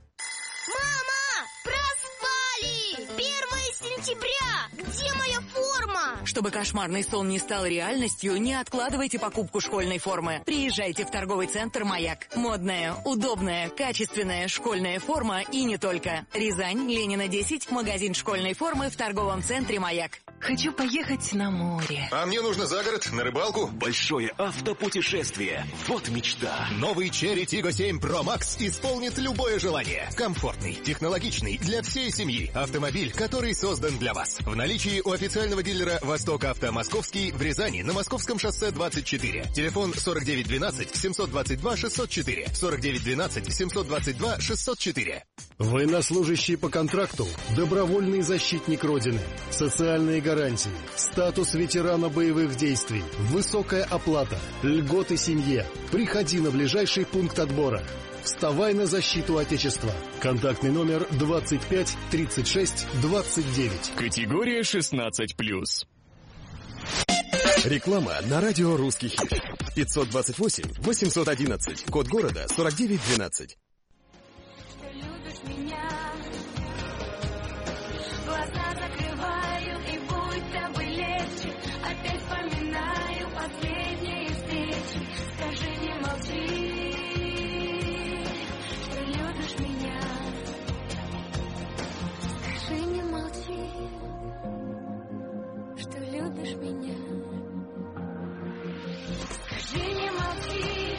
[SPEAKER 18] Где моя форма? Чтобы кошмарный сон не стал реальностью, не откладывайте покупку школьной формы. Приезжайте в торговый центр «Маяк». Модная, удобная, качественная школьная форма и не только. Рязань, Ленина десять, магазин школьной формы в торговом центре «Маяк». Хочу поехать на море.
[SPEAKER 3] А мне нужно за город, на рыбалку.
[SPEAKER 13] Большое автопутешествие. Вот мечта.
[SPEAKER 14] Новый Cherry Tiggo семь Pro Max исполнит любое желание. Комфортный, технологичный, для всей семьи. Автомобиль, который создан для вас. В наличии у официального дилера «Восток Авто Московский» в Рязани на Московском шоссе двадцать четыре. Телефон сорок девять двенадцать семьсот двадцать два шестьсот четыре. сорок девять двенадцать семьсот двадцать два шестьсот четыре. Военнослужащий по контракту, добровольный защитник Родины, социальные гарантии, статус ветерана боевых действий, высокая оплата, льготы семье. Приходи на ближайший пункт отбора. Вставай на защиту Отечества. Контактный номер двадцать пять тридцать шесть двадцать девять.
[SPEAKER 15] Категория шестнадцать плюс.
[SPEAKER 16] Реклама на радио «Русский хит». пятьсот двадцать восемь восемьсот одиннадцать. Код города сорок девять двенадцать.
[SPEAKER 17] Глаза закрываю, и будто бы легче. Опять вспоминаю последние встречи. Скажи, не молчи, что любишь меня. Скажи, не молчи, что любишь меня. Скажи, не молчи.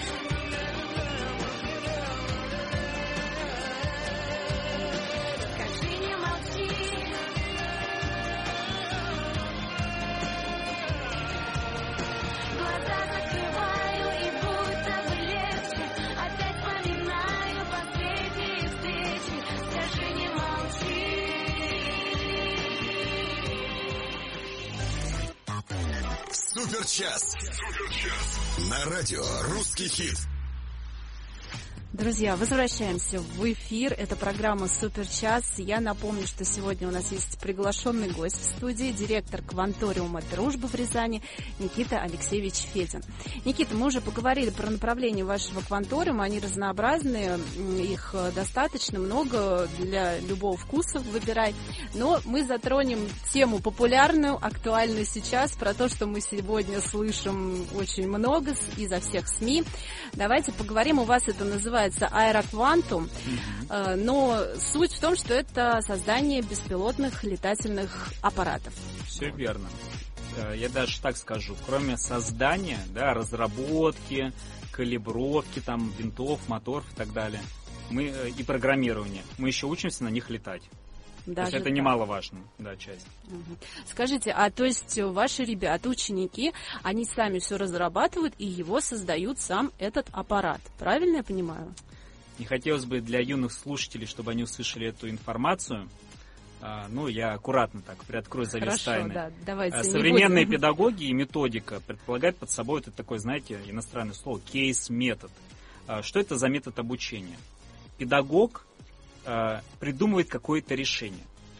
[SPEAKER 3] Суперчас. На радио «Русский хит».
[SPEAKER 4] Друзья, возвращаемся в эфир. Это программа «Суперчас». Я напомню, что сегодня у нас есть приглашенный гость в студии, директор кванториума «Дружба» в Рязани Никита Алексеевич Федин. Никита, мы уже поговорили про направления вашего кванториума. Они разнообразные, их достаточно много, для любого вкуса выбирай. Но мы затронем тему популярную, актуальную сейчас, про то, что мы сегодня слышим очень много изо всех СМИ. Давайте поговорим. У вас это называется аэроквантум, mm-hmm. но суть в том, что это создание беспилотных летательных аппаратов.
[SPEAKER 8] Все верно. Я даже так скажу, кроме создания, да, разработки, калибровки, там, винтов, моторов и так далее, мы, и программирования, мы еще учимся на них летать.
[SPEAKER 4] Даже
[SPEAKER 8] то есть это
[SPEAKER 4] так.
[SPEAKER 8] немаловажная, да, часть.
[SPEAKER 4] Угу. Скажите, а то есть ваши ребята, ученики, они сами все разрабатывают и его создают сам этот аппарат, правильно я понимаю?
[SPEAKER 8] Не хотелось бы для юных слушателей, чтобы они услышали эту информацию. А, ну, я аккуратно так приоткрою завесу тайны.
[SPEAKER 4] Да, давайте,
[SPEAKER 8] современные педагоги и методика предполагают под собой это такое, знаете, иностранное слово кейс-метод. А, что это за метод обучения? Педагог придумывает какое-то решение. То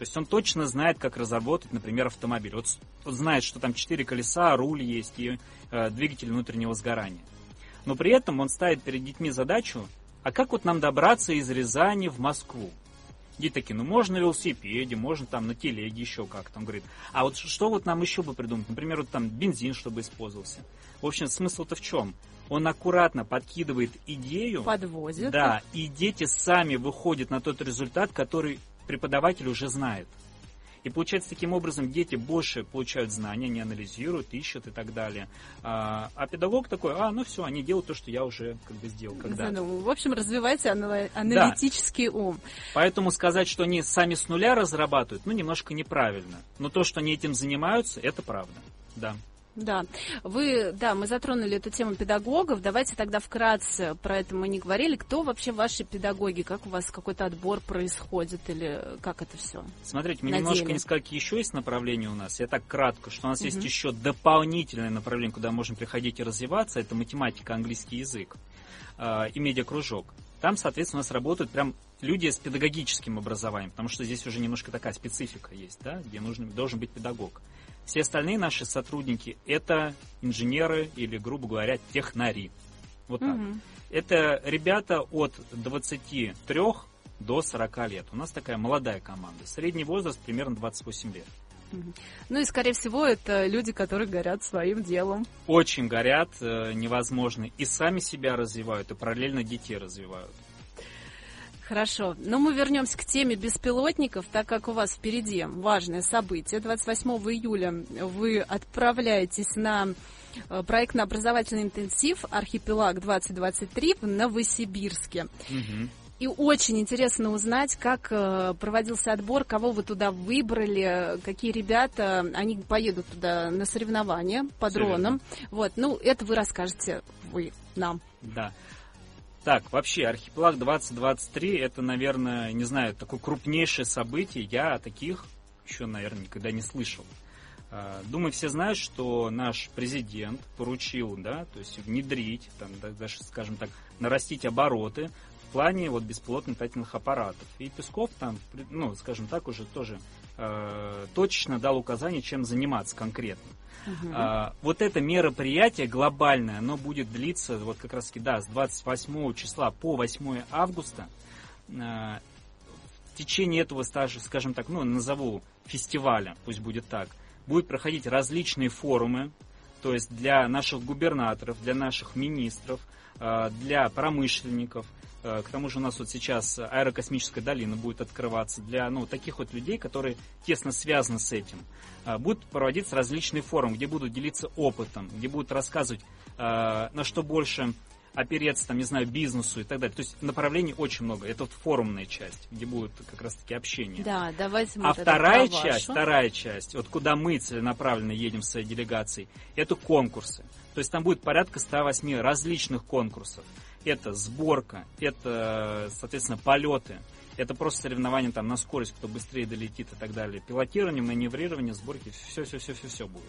[SPEAKER 8] То есть он точно знает, как разработать, например, автомобиль. Вот, вот знает, что там четыре колеса, руль есть и э, двигатель внутреннего сгорания. Но при этом он ставит перед детьми задачу, а как вот нам добраться из Рязани в Москву? Дети такие, ну можно на велосипеде, можно там на телеге, еще как-то. Он говорит, а вот что вот нам еще бы придумать? Например, вот там бензин, чтобы использовался. В общем, смысл-то в чем? Он аккуратно подкидывает идею.
[SPEAKER 4] Подвозит.
[SPEAKER 8] Да, и дети сами выходят на тот результат, который преподаватель уже знает. И получается, таким образом дети больше получают знания, они анализируют, ищут и так далее. А, а педагог такой, а, ну все, они делают то, что я уже как бы сделал когда-то.
[SPEAKER 4] Ну, в общем, развивается аналитический да. ум.
[SPEAKER 8] Поэтому сказать, что они сами с нуля разрабатывают, ну, немножко неправильно. Но то, что они этим занимаются, это правда, да.
[SPEAKER 4] Да, вы, да, мы затронули эту тему педагогов. Давайте тогда вкратце про это мы не говорили. Кто вообще ваши педагоги? Как у вас какой-то отбор происходит или как это все?
[SPEAKER 8] Смотрите, мы
[SPEAKER 4] на
[SPEAKER 8] немножко
[SPEAKER 4] деле?
[SPEAKER 8] не сказали, какие еще есть направления у нас. Я так кратко, что у нас
[SPEAKER 4] Угу.
[SPEAKER 8] есть еще дополнительное направление, куда можем приходить и развиваться. Это математика, английский язык э, и медиакружок. Там, соответственно, у нас работают прям люди с педагогическим образованием, потому что здесь уже немножко такая специфика есть, да, где нужен, должен быть педагог. Все остальные наши сотрудники – это инженеры или, грубо говоря, технари. Вот так.
[SPEAKER 4] Угу.
[SPEAKER 8] Это ребята от двадцати трёх до сорока лет. У нас такая молодая команда. Средний возраст примерно двадцать восемь лет.
[SPEAKER 4] Угу. Ну и, скорее всего, это люди, которые горят своим делом.
[SPEAKER 8] Очень горят, невозможно. И сами себя развивают, и параллельно детей развивают.
[SPEAKER 4] Хорошо, но мы вернемся к теме беспилотников, так как у вас впереди важное событие. двадцать восьмого июля вы отправляетесь на проектно-образовательный интенсив «Архипелаг двадцать двадцать три» в Новосибирске.
[SPEAKER 8] Угу.
[SPEAKER 4] И очень интересно узнать, как проводился отбор, кого вы туда выбрали, какие ребята, они поедут туда на соревнования по дронам. Вот, ну, это вы расскажете вы нам.
[SPEAKER 8] Да. Так, вообще, Архипелаг двадцать двадцать три, это, наверное, не знаю, такое крупнейшее событие. Я о таких еще, наверное, никогда не слышал. Думаю, все знают, что наш президент поручил, да, то есть внедрить, там, даже, скажем так, нарастить обороты в плане вот беспилотных летательных аппаратов. И Песков там, ну, скажем так, уже тоже э, точечно дал указание, чем заниматься конкретно. Uh-huh. А, вот это мероприятие глобальное, оно будет длиться вот как раз таки, да, с двадцать восьмого числа по восьмое августа. А, в течение этого, скажем так, ну, назову фестиваля, пусть будет так, будут проходить различные форумы, то есть для наших губернаторов, для наших министров, а, для промышленников. К тому же у нас вот сейчас аэрокосмическая долина будет открываться для, ну, таких вот людей, которые тесно связаны с этим. Будут проводиться различные форумы, где будут делиться опытом, где будут рассказывать, на что больше опереться, там, не знаю, бизнесу и так далее. То есть направлений очень много. Это вот форумная часть, где будет как раз-таки общение.
[SPEAKER 4] Да, давайте мы
[SPEAKER 8] а вторая часть, вторая часть, вот куда мы целенаправленно едем с своей делегацией, это конкурсы. То есть там будет порядка ста восьми различных конкурсов. Это сборка, это, соответственно, полеты, это просто соревнования там на скорость, кто быстрее долетит и так далее. Пилотирование, маневрирование, сборки, все-все-все-все будет.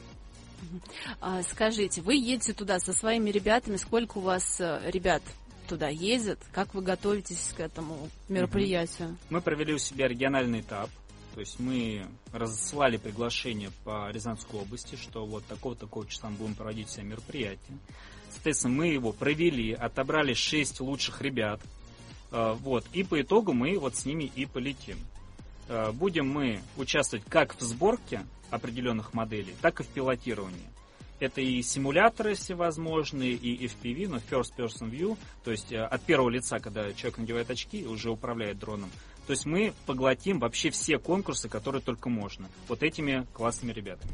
[SPEAKER 4] А, скажите, вы едете туда со своими ребятами, сколько у вас ребят туда ездят, как вы готовитесь к этому мероприятию?
[SPEAKER 8] Угу. Мы провели у себя региональный этап, то есть мы разослали приглашение по Рязанской области, что вот такого-такого числа мы будем проводить все мероприятия. Соответственно, мы его провели, отобрали шесть лучших ребят, вот, и по итогу мы вот с ними и полетим. Будем мы участвовать как в сборке определенных моделей, так и в пилотировании. Это и симуляторы всевозможные, и эф пи ви, но First Person View, то есть от первого лица, когда человек надевает очки и уже управляет дроном. То есть мы поглотим вообще все конкурсы, которые только можно, вот этими классными ребятами.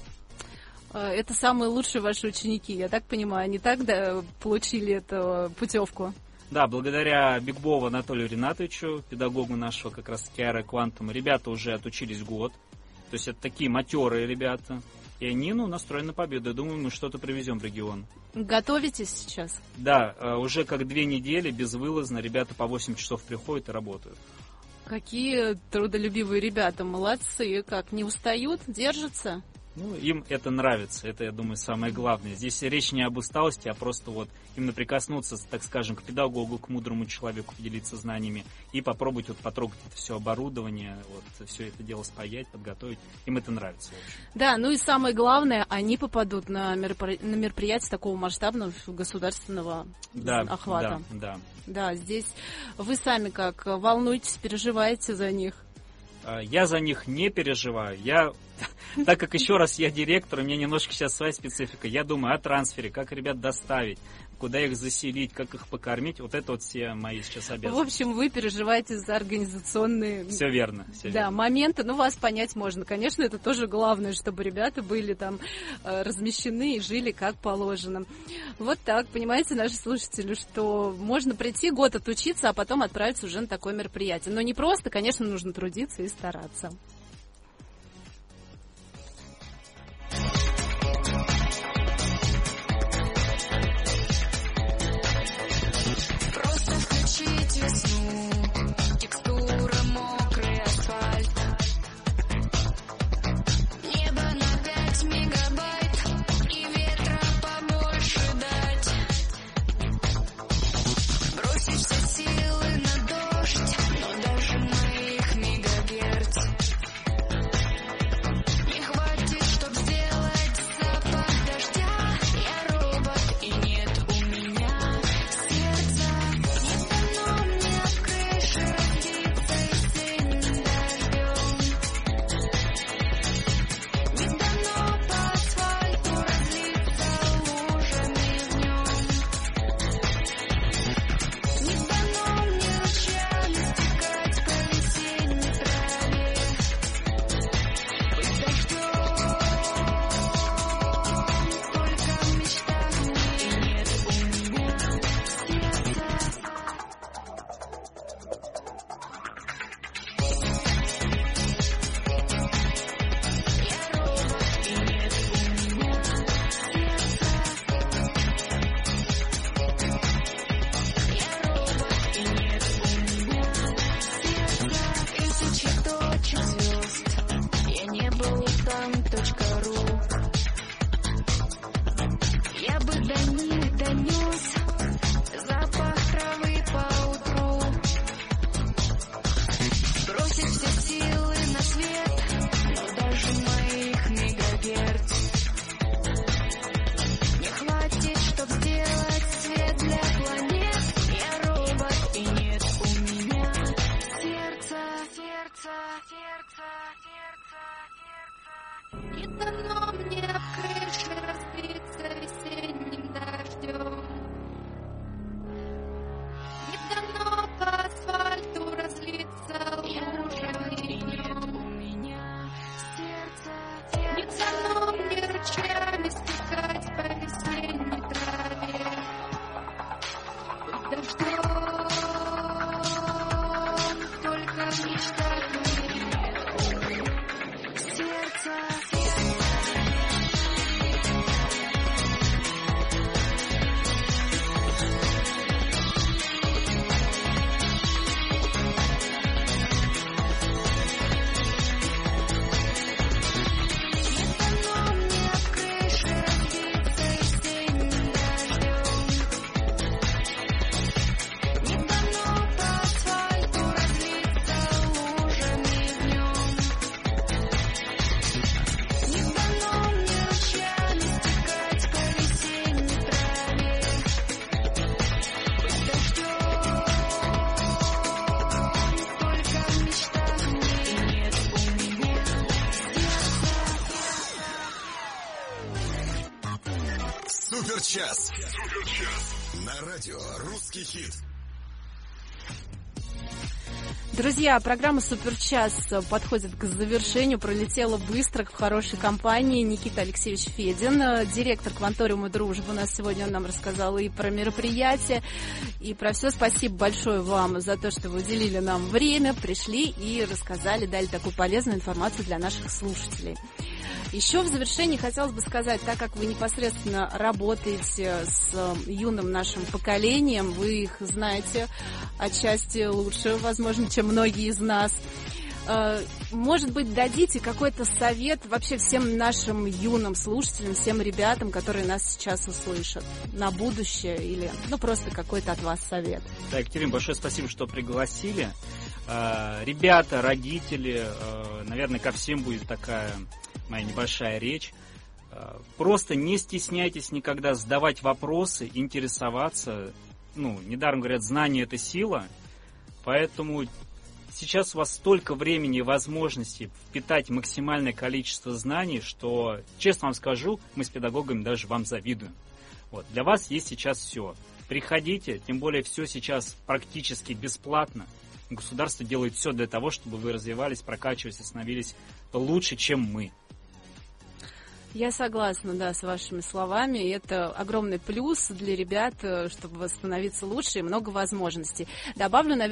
[SPEAKER 4] Это самые лучшие ваши ученики, я так понимаю, они так, да, получили эту путевку?
[SPEAKER 8] Да, благодаря Бигбову Анатолию Ринатовичу, педагогу нашего как раз таки аэроквантума, ребята уже отучились год, то есть это такие матерые ребята, и они, ну, настроены на победу. Я думаю, мы что-то привезем в регион.
[SPEAKER 4] Готовитесь сейчас?
[SPEAKER 8] Да, уже как две недели безвылазно ребята по восемь часов приходят и работают.
[SPEAKER 4] Какие трудолюбивые ребята, молодцы, как, не устают, держатся?
[SPEAKER 8] Ну, им это нравится, это, я думаю, самое главное. Здесь речь не об усталости, а просто вот именно прикоснуться, так скажем, к педагогу, к мудрому человеку, поделиться знаниями и попробовать вот потрогать это все оборудование, вот все это дело спаять, подготовить. Им это нравится, в общем.
[SPEAKER 4] Да, ну и самое главное, они попадут на, меропри... на мероприятие такого масштабного государственного
[SPEAKER 8] да,
[SPEAKER 4] охвата.
[SPEAKER 8] Да, да.
[SPEAKER 4] Да, здесь вы сами как волнуетесь, переживаете за них?
[SPEAKER 8] Я за них не переживаю. Я, так как еще раз я директор, у меня немножко сейчас своя специфика. Я думаю о трансфере, как ребят доставить, куда их заселить, как их покормить. Вот это вот все мои сейчас обязанности.
[SPEAKER 4] В общем, вы переживаете за организационные...
[SPEAKER 8] Все верно. Все
[SPEAKER 4] да,
[SPEAKER 8] верно.
[SPEAKER 4] моменты, ну, вас понять можно. Конечно, это тоже главное, чтобы ребята были там размещены и жили как положено. Вот так, понимаете, наши слушатели, что можно прийти, год отучиться, а потом отправиться уже на такое мероприятие. Но не просто, конечно, нужно трудиться и стараться.
[SPEAKER 17] Весну, текстура мокрый асфальт, небо на пять мегабайт и ветра побольше дать, бросить все силы на дождь, но даже моих мегагерц не хватит, чтоб сделать запах дождя. Я робот и нет у меня сердца.
[SPEAKER 3] Суперчас. На радио «Русский хит».
[SPEAKER 4] Друзья, программа «Суперчас» подходит к завершению. Пролетела быстро, в хорошей компании. Никита Алексеевич Федин, директор «Кванториума Дружбы». У нас сегодня он нам рассказал и про мероприятие, и про все. Спасибо большое вам за то, что вы уделили нам время, пришли и рассказали, дали такую полезную информацию для наших слушателей. Еще в завершении хотелось бы сказать, так как вы непосредственно работаете с юным нашим поколением, вы их знаете отчасти лучше, возможно, чем многие из нас. может быть, дадите какой-то совет вообще всем нашим юным слушателям, всем ребятам, которые нас сейчас услышат на будущее, или ну просто какой-то от вас совет?
[SPEAKER 8] Да, Екатерина, большое спасибо, что пригласили. Ребята, родители, наверное, ко всем будет такая моя небольшая речь. Просто не стесняйтесь никогда задавать вопросы, интересоваться. Ну, недаром говорят, знание – это сила. Поэтому сейчас у вас столько времени и возможностей впитать максимальное количество знаний, что, честно вам скажу, мы с педагогами даже вам завидуем. Вот. Для вас есть сейчас все. Приходите, тем более все сейчас практически бесплатно. Государство делает все для того, чтобы вы развивались, прокачивались и становились лучше, чем мы.
[SPEAKER 4] Я согласна, да, с вашими словами. И это огромный плюс для ребят, чтобы становиться лучше, и много возможностей. Добавлю, наверное,